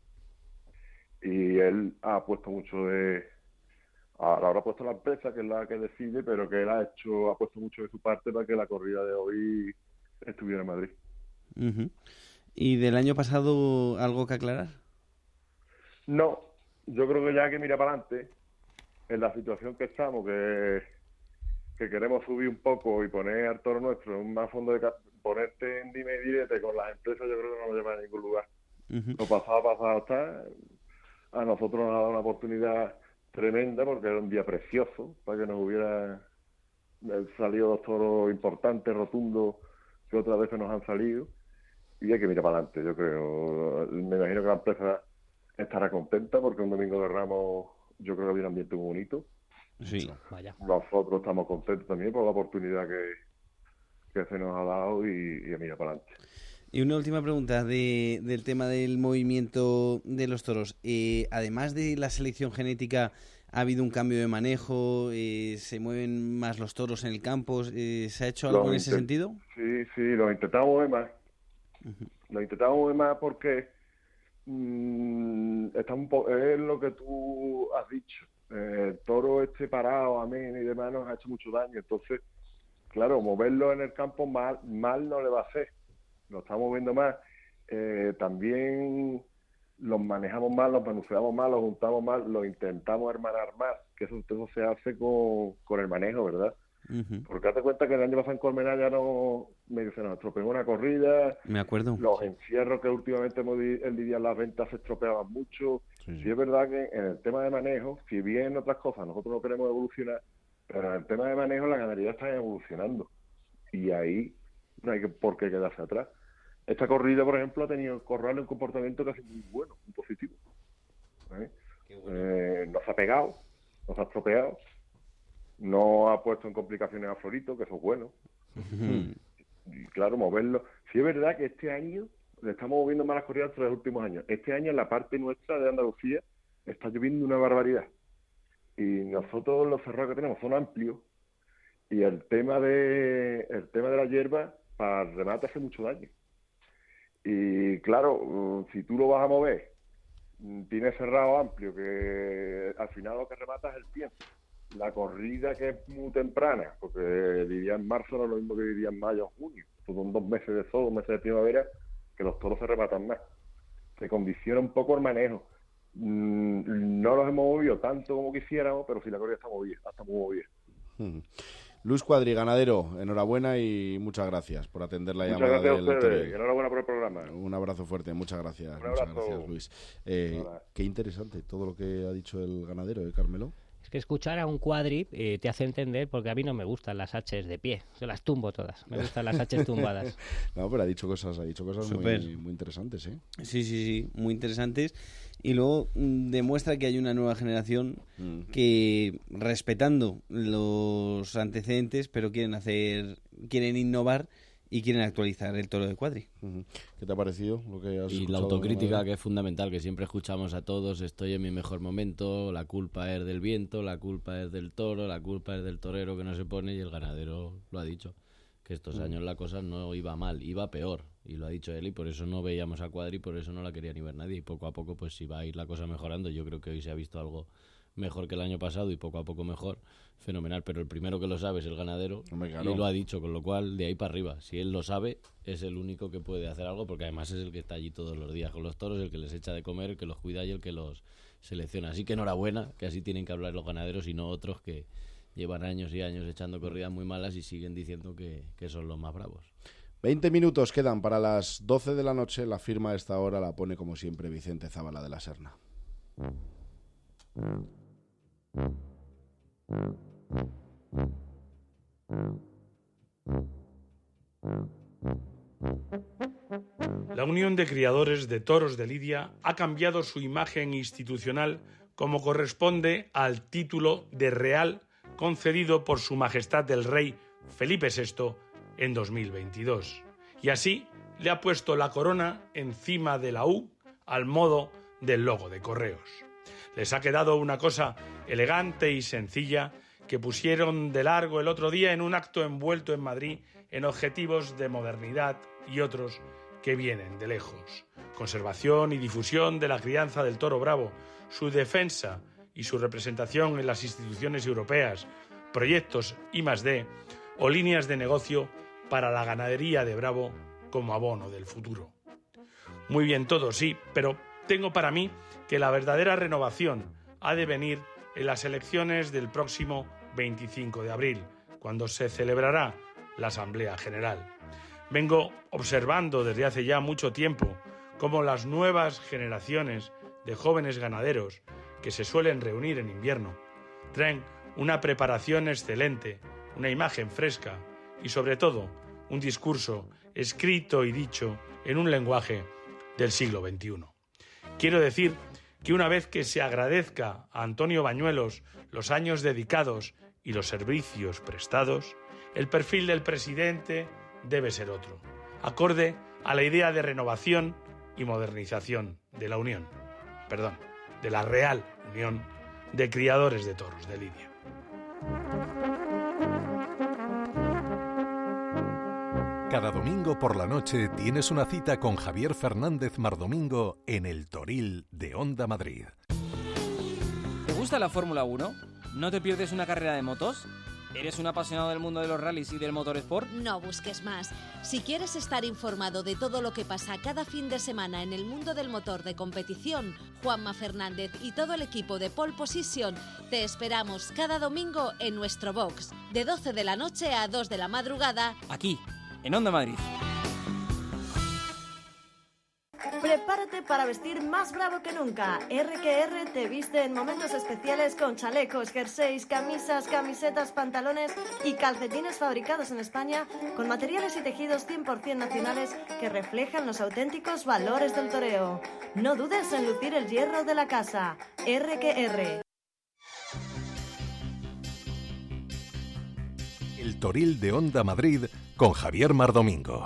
Y él ha puesto mucho ahora ha puesto la empresa, que es la que decide, pero que él ha puesto mucho de su parte para que la corrida de hoy estuviera en Madrid. ¿Y del año pasado algo que aclarar? No, yo creo que ya hay que mirar para adelante en la situación que estamos, que queremos subir un poco y poner al toro nuestro en un más fondo ponerte en dime y direte con las empresas, yo creo que no nos lleva a ningún lugar. Lo pasado está. A nosotros nos ha dado una oportunidad tremenda porque era un día precioso para que nos hubiera salido dos toros importantes, rotundos, que otras veces nos han salido, y hay que mirar para adelante, yo creo. Me imagino que la empresa estará contenta porque un domingo de Ramos yo creo que había un ambiente muy bonito. Sí, vaya. Nosotros estamos contentos también por la oportunidad que se nos ha dado y a mirar para adelante. Y una última pregunta del tema del movimiento de los toros. Además de la selección genética, ¿ha habido un cambio de manejo? ¿Se mueven más los toros en el campo? ¿Se ha hecho algo en ese sentido? Sí, lo intentamos mover más. Lo intentamos mover más porque es lo que tú has dicho. El toro parado, amén y demás, nos ha hecho mucho daño. Entonces, claro, moverlo en el campo mal no le va a hacer. Lo estamos moviendo más. También los manejamos mal, los manuseamos mal, los juntamos mal, los intentamos hermanar más, que eso se hace con el manejo, ¿verdad? Porque date cuenta que el año pasado en Colmenar ya se nos estropeó una corrida. Me acuerdo. Los encierros que últimamente el lidiar las ventas se estropeaban mucho. Sí, es verdad que en el tema de manejo, si bien en otras cosas nosotros no queremos evolucionar, pero en el tema de manejo la ganadería está evolucionando. Y ahí no hay por qué quedarse atrás. Esta corrida, por ejemplo, ha tenido el corral un comportamiento casi muy bueno, muy positivo. No se ha pegado, no se ha estropeado, no ha puesto en complicaciones a Florito, que eso es bueno. Y claro, moverlo. Sí es verdad que este año le estamos moviendo más las corridas de los últimos años. Este año en la parte nuestra de Andalucía está lloviendo una barbaridad. Y nosotros los cerrados que tenemos son amplios. Y el tema de la hierba para el remate hace mucho daño. Y claro, si tú lo vas a mover, tienes cerrado amplio, que al final lo que rematas es el tiempo. La corrida que es muy temprana, porque lidiar en marzo no es lo mismo que lidiar en mayo o junio. Son 2 meses de sol, 2 meses de primavera, que los toros se rematan más. Se condiciona un poco el manejo. No los hemos movido tanto como quisiéramos, pero sí la corrida está muy movida. Luis Cuadri, ganadero, enhorabuena y muchas gracias por atender la llamada. Muchas gracias a ustedes, enhorabuena por el programa. Un abrazo fuerte, muchas gracias. Un abrazo. Muchas gracias, Luis. Qué interesante todo lo que ha dicho el ganadero, Carmelo. Es que escuchar a un Cuadri te hace entender, porque a mí no me gustan las H's de pie, se las tumbo todas, me gustan las H's tumbadas. No, pero ha dicho cosas muy interesantes, ¿eh? Sí, muy interesantes. Y luego demuestra que hay una nueva generación que, respetando los antecedentes, pero quieren innovar y quieren actualizar el toro de Cuadri. ¿Qué te ha parecido lo que has Y escuchado? la autocrítica, que es fundamental, que siempre escuchamos a todos: estoy en mi mejor momento, la culpa es del viento, la culpa es del toro, la culpa es del torero que no se pone, y el ganadero lo ha dicho, que estos años la cosa no iba mal, iba peor. Y lo ha dicho él, y por eso no veíamos a Cuadri, por eso no la quería ni ver nadie. Y poco a poco, pues si va a ir la cosa mejorando, yo creo que hoy se ha visto algo mejor que el año pasado y poco a poco mejor, fenomenal. Pero el primero que lo sabe es el ganadero, claro. Y lo ha dicho, con lo cual de ahí para arriba. Si él lo sabe, es el único que puede hacer algo, porque además es el que está allí todos los días con los toros, el que les echa de comer, el que los cuida y el que los selecciona. Así que enhorabuena, que así tienen que hablar los ganaderos y no otros que llevan años y años echando corridas muy malas y siguen diciendo que son los más bravos. 20 minutos quedan para las 12 de la noche. La firma a esta hora la pone, como siempre, Vicente Zabala de la Serna. La Unión de Criadores de Toros de Lidia ha cambiado su imagen institucional como corresponde al título de Real concedido por Su Majestad el Rey Felipe VI en 2022. Y así le ha puesto la corona encima de la U al modo del logo de Correos. Les ha quedado una cosa elegante y sencilla que pusieron de largo el otro día en un acto envuelto en Madrid en objetivos de modernidad y otros que vienen de lejos. Conservación y difusión de la crianza del toro bravo, su defensa y su representación en las instituciones europeas, proyectos I+D o líneas de negocio para la ganadería de Bravo como abono del futuro. Muy bien todo, sí, pero tengo para mí que la verdadera renovación ha de venir en las elecciones del próximo 25 de abril, cuando se celebrará la Asamblea General. Vengo observando desde hace ya mucho tiempo cómo las nuevas generaciones de jóvenes ganaderos que se suelen reunir en invierno traen una preparación excelente, una imagen fresca y sobre todo un discurso escrito y dicho en un lenguaje del siglo XXI. Quiero decir que una vez que se agradezca a Antonio Bañuelos los años dedicados y los servicios prestados, el perfil del presidente debe ser otro, acorde a la idea de renovación y modernización de la Unión, de la Real Unión de Criadores de Toros de Lidia. Cada domingo por la noche tienes una cita con Javier Fernández Mardomingo en el Toril de Onda Madrid. ¿Te gusta la Fórmula 1? ¿No te pierdes una carrera de motos? ¿Eres un apasionado del mundo de los rallies y del motorsport? No busques más. Si quieres estar informado de todo lo que pasa cada fin de semana en el mundo del motor de competición, Juanma Fernández y todo el equipo de Pole Position te esperamos cada domingo en nuestro box, de 12 de la noche a 2 de la madrugada, aquí, en Onda Madrid. Prepárate para vestir más bravo que nunca. R&R te viste en momentos especiales con chalecos, jerseys, camisas, camisetas, pantalones y calcetines fabricados en España con materiales y tejidos 100% nacionales que reflejan los auténticos valores del toreo. No dudes en lucir el hierro de la casa. R&R. El Toril de Onda Madrid con Javier Mardomingo.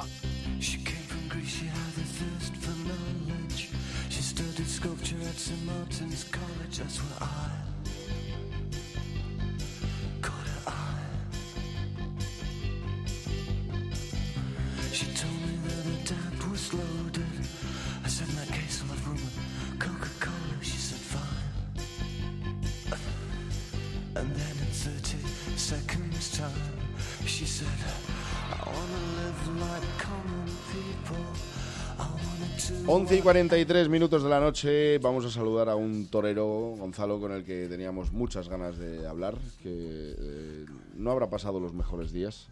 And then in 30 seconds time she said, I wanna live like common people. 11 y 43 minutos de la noche. Vamos a saludar a un torero, Gonzalo, con el que teníamos muchas ganas de hablar, que no habrá pasado los mejores días,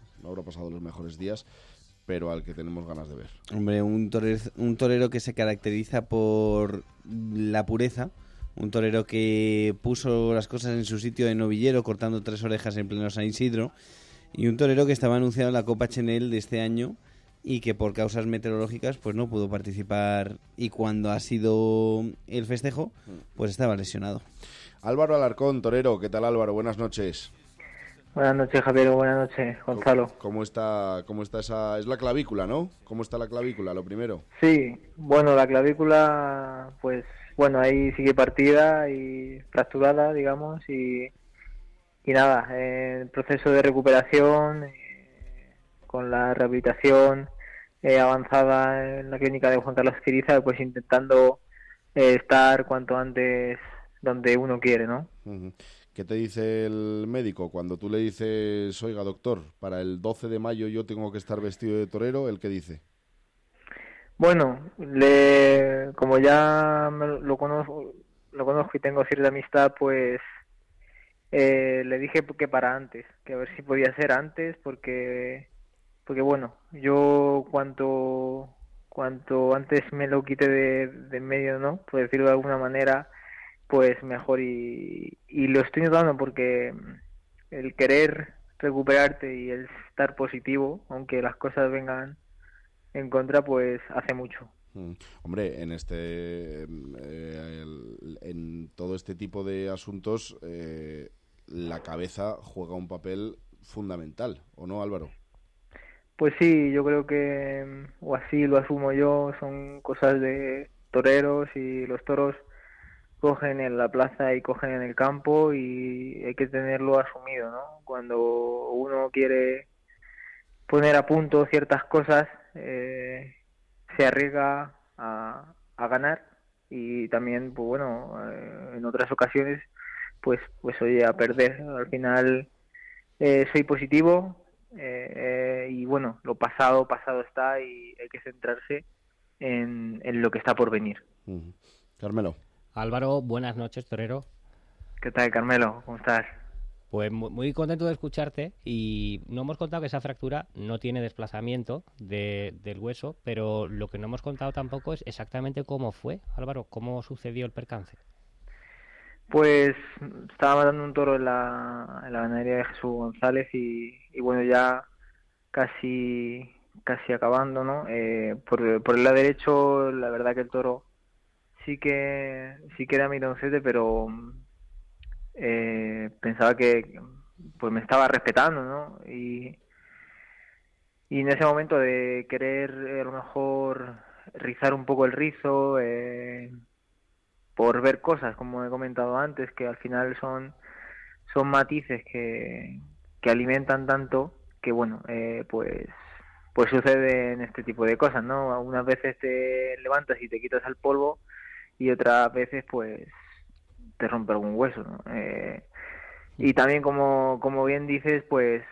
pero al que tenemos ganas de ver. Hombre, un torero que se caracteriza por la pureza. Un torero que puso las cosas en su sitio de novillero, cortando 3 orejas en pleno San Isidro. Y un torero que estaba anunciado en la Copa Chenel de este año y que por causas meteorológicas pues no pudo participar. Y cuando ha sido el festejo, pues estaba lesionado. Álvaro Alarcón, torero. ¿Qué tal, Álvaro? Buenas noches. Buenas noches, Javier. Buenas noches, Gonzalo. ¿Cómo está esa...? Es la clavícula, ¿no? ¿Cómo está la clavícula, lo primero? Sí, bueno, la clavícula, pues... Bueno, ahí sigue partida y fracturada, digamos, y nada, el proceso de recuperación, con la rehabilitación, avanzada en la clínica de Juan Carlos Quiriza, pues intentando estar cuanto antes donde uno quiere, ¿no? Uh-huh. ¿Qué te dice el médico cuando tú le dices, oiga, doctor, para el 12 de mayo yo tengo que estar vestido de torero? ¿El qué dice? Bueno, como ya lo conozco y tengo cierta amistad, pues le dije que para antes, que a ver si podía ser antes, porque bueno, yo cuanto antes me lo quite de en medio, ¿no? Por decirlo de alguna manera, pues mejor, y lo estoy notando, porque el querer recuperarte y el estar positivo, aunque las cosas vengan en contra, pues hace mucho. Hombre, en todo este tipo de asuntos la cabeza juega un papel fundamental, ¿o no, Álvaro? Pues sí, yo creo que, o así lo asumo yo, son cosas de toreros, y los toros cogen en la plaza y cogen en el campo, y hay que tenerlo asumido, ¿no? Cuando uno quiere poner a punto ciertas cosas, se arriesga a ganar, y también, pues bueno, en otras ocasiones, pues oye, a perder. Al final soy positivo, y bueno, lo pasado está, y hay que centrarse en lo que está por venir. Carmelo. Álvaro, buenas noches, torero. ¿Qué tal, Carmelo? ¿Cómo estás? Pues muy contento de escucharte, y no hemos contado que esa fractura no tiene desplazamiento del hueso, pero lo que no hemos contado tampoco es exactamente cómo fue, Álvaro, cómo sucedió el percance. Pues estaba matando un toro en la ganadería de Jesús González, y bueno, ya casi acabando, ¿no? Por el lado derecho, la verdad que el toro sí que era mironcete, pero pensaba que pues me estaba respetando, ¿no? Y en ese momento de querer a lo mejor rizar un poco el rizo, por ver cosas, como he comentado antes, que al final son matices que alimentan tanto, que bueno, pues suceden este tipo de cosas, ¿no? Unas veces te levantas y te quitas el polvo, y otras veces pues te rompe algún hueso, ¿no? Y también, como bien dices, pues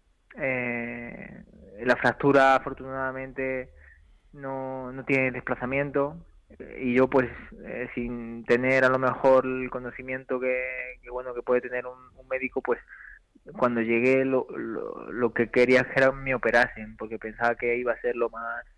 la fractura afortunadamente no tiene desplazamiento, y yo pues sin tener a lo mejor el conocimiento que bueno que puede tener un médico, pues cuando llegué lo que quería era que me operasen, porque pensaba que iba a ser lo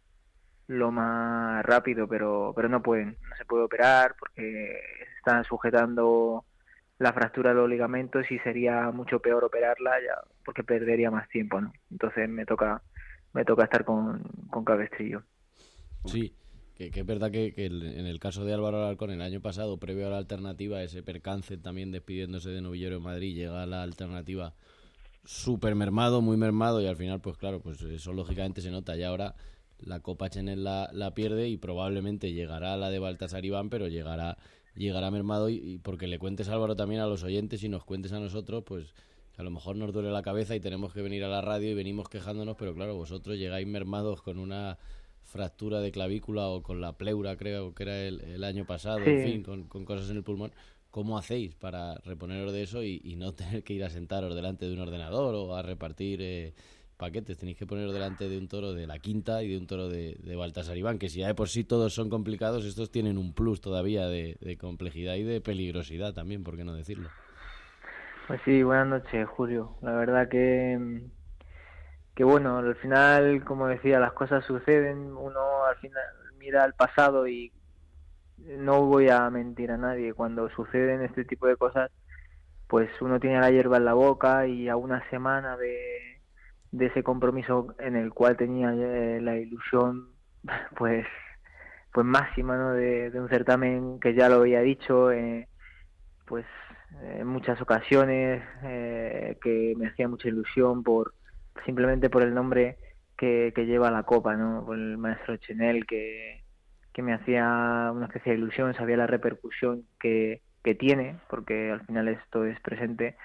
más rápido, pero no se puede operar, porque están sujetando la fractura de los ligamentos, y sería mucho peor operarla, ya porque perdería más tiempo, ¿no? Entonces me toca estar con cabestrillo. Sí, que es verdad que en el caso de Álvaro Alarcón, el año pasado, previo a la alternativa, ese percance también despidiéndose de Novillero en Madrid, llega a la alternativa súper mermado, muy mermado, y al final, pues claro, pues eso lógicamente se nota. Y ahora la Copa Chenel la pierde, y probablemente llegará a la de Baltasar Iván, pero llegará mermado, y porque le cuentes, Álvaro, también a los oyentes, y nos cuentes a nosotros, pues a lo mejor nos duele la cabeza y tenemos que venir a la radio y venimos quejándonos, pero claro, vosotros llegáis mermados con una fractura de clavícula, o con la pleura, creo que era el año pasado, sí. En fin, con cosas en el pulmón. ¿Cómo hacéis para reponeros de eso y no tener que ir a sentaros delante de un ordenador o a repartir paquetes? Tenéis que poneros delante de un toro de la Quinta y de un toro de Baltasar Iván, que si ya de por sí todos son complicados, estos tienen un plus todavía de complejidad y de peligrosidad también, ¿por qué no decirlo? Pues sí, buenas noches, Julio. La verdad que bueno, al final, como decía, las cosas suceden, uno al final mira al pasado, y no voy a mentir a nadie, cuando suceden este tipo de cosas, pues uno tiene la hierba en la boca, y a una semana de ese compromiso en el cual tenía la ilusión pues máxima, ¿no? de un certamen que ya lo había dicho pues en muchas ocasiones, que me hacía mucha ilusión simplemente por el nombre que lleva la copa, ¿no? Por el maestro Chenel, que me hacía una especie de ilusión, sabía la repercusión que tiene, porque al final esto es presente,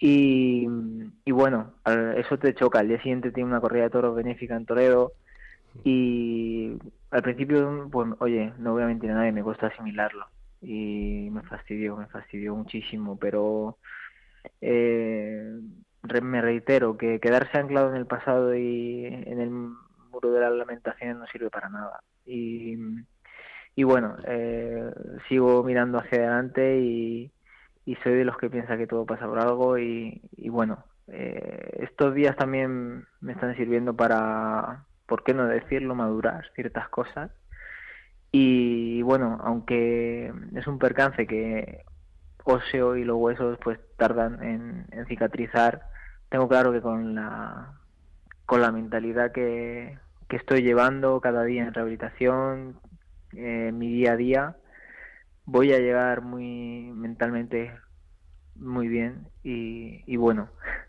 y bueno, eso te choca. Al día siguiente tiene una corrida de toros benéfica en Toledo, Y al principio, pues, oye, no voy a mentir a nadie, me costó asimilarlo. Y me fastidió muchísimo, pero me reitero que quedarse anclado en el pasado y en el muro de las lamentaciones no sirve para nada. Y bueno, sigo mirando hacia adelante y soy de los que piensa que todo pasa por algo y bueno, estos días también me están sirviendo para, ¿por qué no decirlo?, madurar ciertas cosas. Y bueno, aunque es un percance que óseo y los huesos pues tardan en cicatrizar, tengo claro que con la mentalidad que estoy llevando cada día en rehabilitación, mi día a día, voy a llegar mentalmente muy bien y bueno,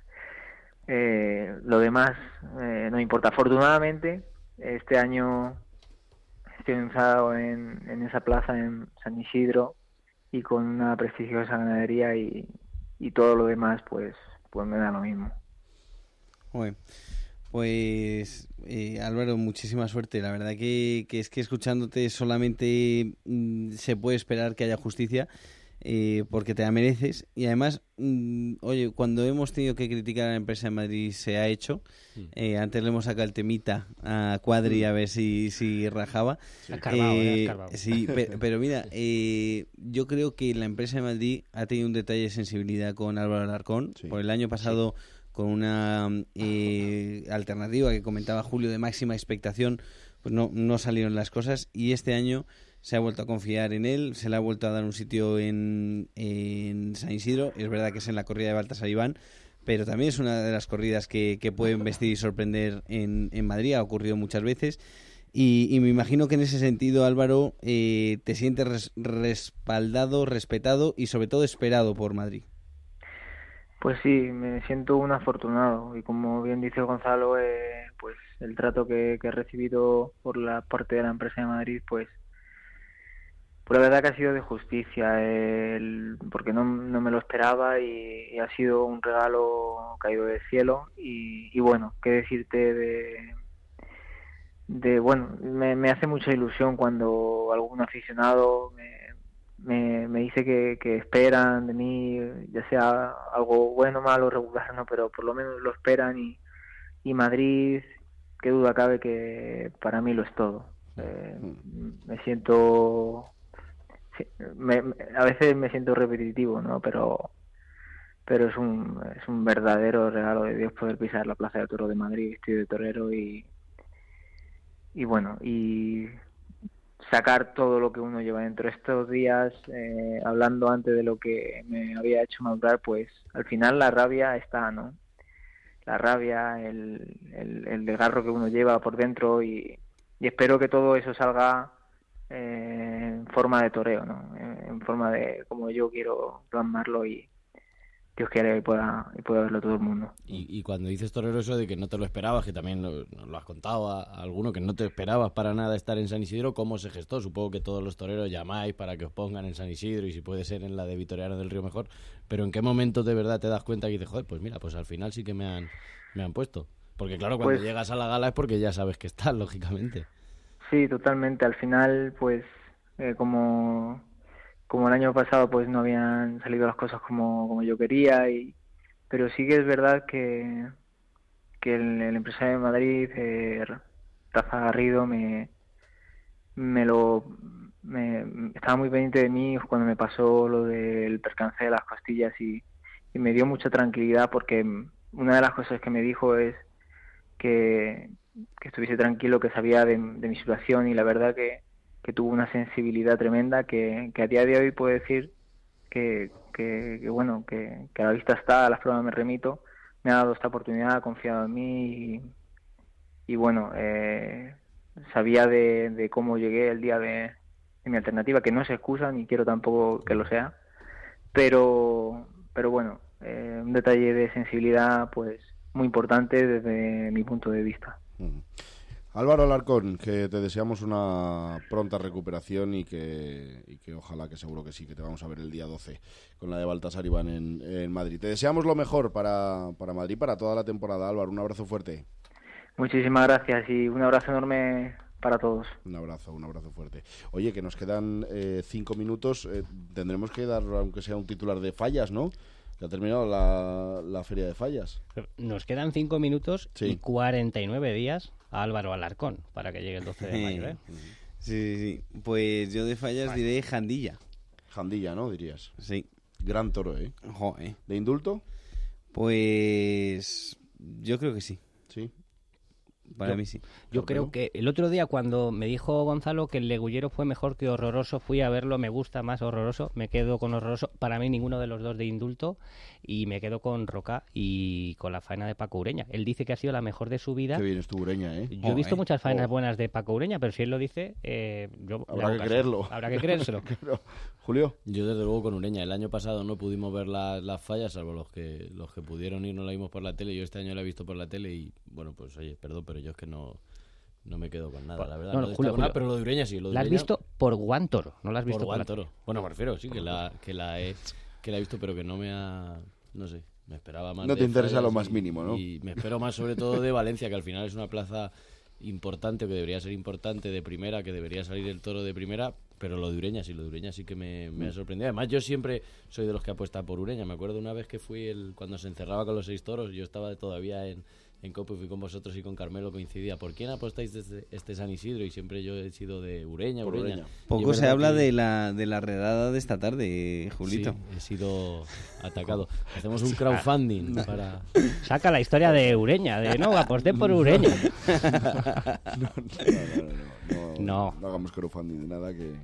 lo demás no importa. Afortunadamente este año estoy enfadado en esa plaza en San Isidro y con una prestigiosa ganadería y todo lo demás pues me da lo mismo. Bueno, pues Álvaro, muchísima suerte. La verdad que es que escuchándote solamente se puede esperar que haya justicia, porque te la mereces. Y además, oye, cuando hemos tenido que criticar a la empresa de Madrid se ha hecho. Antes le hemos sacado el temita a Cuadri a ver si rajaba. Sí. Escarbado. Sí, pero mira, yo creo que la empresa de Madrid ha tenido un detalle de sensibilidad con Álvaro Alarcón. Por el año pasado, con una alternativa que comentaba Julio de máxima expectación, pues no salieron las cosas, y este año se ha vuelto a confiar en él, se le ha vuelto a dar un sitio en San Isidro. Es verdad que es en la corrida de Baltasar Iván, pero también es una de las corridas que pueden vestir y sorprender en Madrid, ha ocurrido muchas veces. Y me imagino que en ese sentido, Álvaro, te sientes respaldado, respetado y sobre todo esperado por Madrid. Pues sí, me siento un afortunado y como bien dice Gonzalo, pues el trato que he recibido por la parte de la empresa de Madrid, pues la verdad que ha sido de justicia, porque no me lo esperaba y ha sido un regalo caído del cielo y bueno, qué decirte bueno, me hace mucha ilusión cuando algún aficionado me dice que esperan de mí, ya sea algo bueno, malo, regular, no, pero por lo menos lo esperan y Madrid, qué duda cabe que para mí lo es todo. Me siento, a veces me siento repetitivo, ¿no? Pero es un verdadero regalo de Dios poder pisar la Plaza de Toros de Madrid vestido de torero y bueno, y sacar todo lo que uno lleva dentro. Estos días, hablando antes de lo que me había hecho madurar, pues al final la rabia está, ¿no? La rabia, el desgarro que uno lleva por dentro y espero que todo eso salga en forma de toreo, ¿no? En forma de como yo quiero plasmarlo y Dios quiera y pueda verlo todo el mundo. Y cuando dices torero eso de que no te lo esperabas, que también lo has contado a alguno, que no te esperabas para nada estar en San Isidro, ¿cómo se gestó? Supongo que todos los toreros llamáis para que os pongan en San Isidro y si puede ser en la de Vitoriano del Río mejor, pero ¿en qué momento de verdad te das cuenta y dices, joder, pues mira, pues al final sí que me han puesto? Porque claro, cuando llegas a la gala es porque ya sabes que estás, lógicamente. Sí, totalmente. Al final, pues como el año pasado pues no habían salido las cosas como yo quería, pero sí que es verdad que el empresario de Madrid, Rafa Garrido, estaba muy pendiente de mí cuando me pasó lo del percance de las costillas y me dio mucha tranquilidad, porque una de las cosas que me dijo es que estuviese tranquilo, que sabía de mi situación, y la verdad que tuvo una sensibilidad tremenda que a día de hoy puedo decir que bueno, que a la vista está, a las pruebas me remito, me ha dado esta oportunidad, ha confiado en mí y bueno, sabía de cómo llegué el día de mi alternativa, que no es excusa ni quiero tampoco que lo sea, pero bueno, un detalle de sensibilidad pues muy importante desde mi punto de vista. Álvaro Alarcón, que te deseamos una pronta recuperación y que ojalá, que seguro que sí, que te vamos a ver el día 12 con la de Baltasar Iván en Madrid. Te deseamos lo mejor para Madrid, para toda la temporada, Álvaro. Un abrazo fuerte. Muchísimas gracias y un abrazo enorme para todos. Un abrazo fuerte. Oye, que nos quedan 5 minutos, tendremos que dar, aunque sea un titular de Fallas, ¿no? Que ha terminado la feria de Fallas. Nos quedan 5 minutos y 49 días a Álvaro Alarcón para que llegue el 12 de mayo, ¿eh? Sí. Pues yo de Fallas diré Jandilla. Jandilla, ¿no? Dirías. Sí. Gran toro, ¿eh? Joder. ¿De indulto? Pues yo creo que sí. Sí. Para mí sí. Yo creo que el otro día cuando me dijo Gonzalo que el Legullero fue mejor que Horroroso, fui a verlo, me gusta más Horroroso, me quedo con Horroroso, para mí ninguno de los dos de indulto, y me quedo con Roca y con la faena de Paco Ureña. Él dice que ha sido la mejor de su vida. Qué bien estuvo Ureña, ¿eh? Yo he visto muchas faenas buenas de Paco Ureña, pero si él lo dice, yo habrá que creerlo. Habrá que creérselo. Julio. Yo desde luego con Ureña. El año pasado no pudimos ver las fallas, salvo los que pudieron ir, no la vimos por la tele. Yo este año la he visto por la tele y, bueno, pues oye, perdón, pero yo es que no me quedo con nada, la verdad. No, Julio, pero lo de Ureña sí. La has visto por Guantoro, no la has visto por Guantoro. Bueno, me refiero, sí, que la he visto, pero que no me ha... No sé, me esperaba más. No te interesa lo más mínimo, ¿no? Y me espero más sobre todo de Valencia, que al final es una plaza importante, o que debería ser importante, de primera, que debería salir el toro de primera, pero lo de Ureña sí que me ha sorprendido. Además, yo siempre soy de los que apuesta por Ureña. Me acuerdo una vez que fui cuando se encerraba con los 6 toros, yo estaba todavía en Copa, fui con vosotros y con Carmelo coincidía. ¿Por quién apostáis desde este San Isidro? Y siempre yo he sido de Ureña. Poco se habla de la redada de esta tarde, Julito. Sí, he sido atacado. Hacemos un crowdfunding para... Saca la historia de Ureña, no, aposté por Ureña. No hagamos crowdfunding de nada que...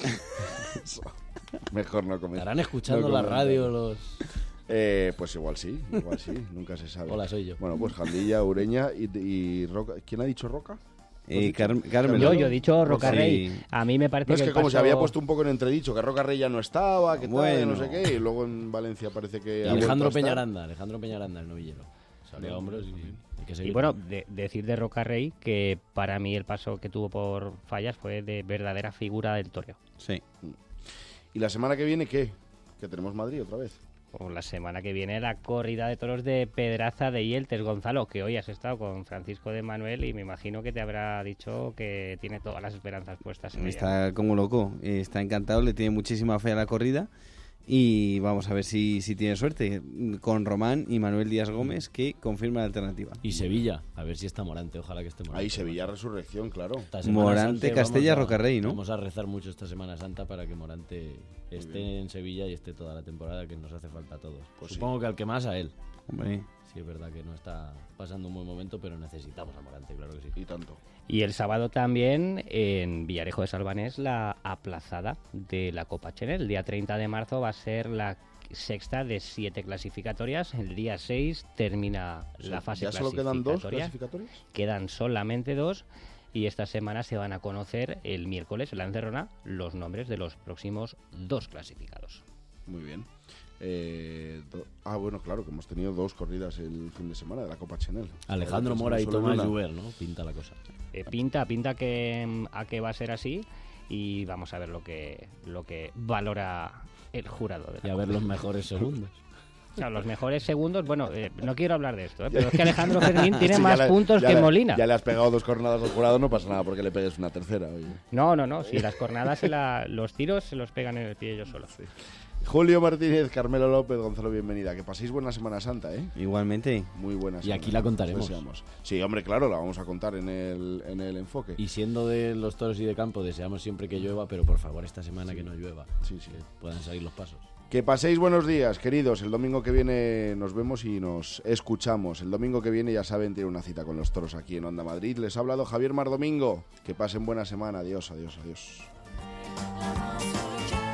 Mejor no comer. ¿Estarán escuchando la radio los...? Pues igual sí, nunca se sabe. Hola, soy yo. Bueno, pues Jandilla, Ureña y Roca. ¿Quién ha dicho Roca? Carmelo. Yo he dicho Roca Rey. A mí me parece que como se había puesto un poco en entredicho, que Roca Rey ya no estaba, que tal, no sé qué, y luego en Valencia parece que... Alejandro Peñaranda, el novillero. Sale a hombros y bueno, decir de Roca Rey que para mí el paso que tuvo por Fallas fue de verdadera figura del toreo. Sí. ¿Y la semana que viene qué? Que tenemos Madrid otra vez. O la semana que viene la corrida de toros de Pedraza de Yeltes. Gonzalo, que hoy has estado con Francisco de Manuel y me imagino que te habrá dicho que tiene todas las esperanzas puestas en ella. Está como loco, está encantado, le tiene muchísima fe a la corrida y vamos a ver si tiene suerte con Román y Manuel Díaz Gómez, que confirma la alternativa. Y Sevilla, a ver si está Morante, ojalá que esté Morante. Ahí Sevilla Resurrección, claro. Morante, Castella, Rocarrey, ¿no? Vamos a rezar mucho esta Semana Santa para que Morante esté en Sevilla y esté toda la temporada, que nos hace falta a todos. Pues supongo que al que más a él. Hombre. Sí, es verdad que no está pasando un buen momento, pero necesitamos a Morante, claro que sí. Y tanto. Y el sábado también en Villarejo de Salvanés la aplazada de la Copa Chenel. El día 30 de marzo va a ser la sexta de 7 clasificatorias. El día 6 termina la fase clasificatoria. ¿Ya solo quedan 2 clasificatorias? Quedan solamente 2 y esta semana se van a conocer el miércoles en la Encerrona los nombres de los próximos 2 clasificados. Muy bien. Bueno, claro, que hemos tenido 2 corridas el fin de semana de la Copa Chenel. Alejandro Mora y Tomás Lluver, ¿no? Pinta la cosa. Pinta que va a ser así y vamos a ver lo que valora el jurado. Y a ver los mejores segundos. O sea, los mejores segundos, bueno, no quiero hablar de esto, pero es que Alejandro Fermín tiene más puntos que Molina. Ya le has pegado 2 cornadas al jurado, no pasa nada porque le pegues una tercera. Oye. No, si las cornadas, los tiros se los pegan en el pie ellos solos. Sí. Julio Martínez, Carmelo López, Gonzalo, bienvenida. Que paséis buena Semana Santa, ¿eh? Igualmente. Muy buena semana. Y aquí la contaremos. Sí, hombre, claro, la vamos a contar en el enfoque. Y siendo de los toros y de campo, deseamos siempre que llueva, pero por favor esta semana que no llueva. Sí. Que puedan salir los pasos. Que paséis buenos días, queridos. El domingo que viene nos vemos y nos escuchamos. El domingo que viene, ya saben, tiene una cita con los toros aquí en Onda Madrid. Les ha hablado Javier Mardomingo. Que pasen buena semana. Adiós.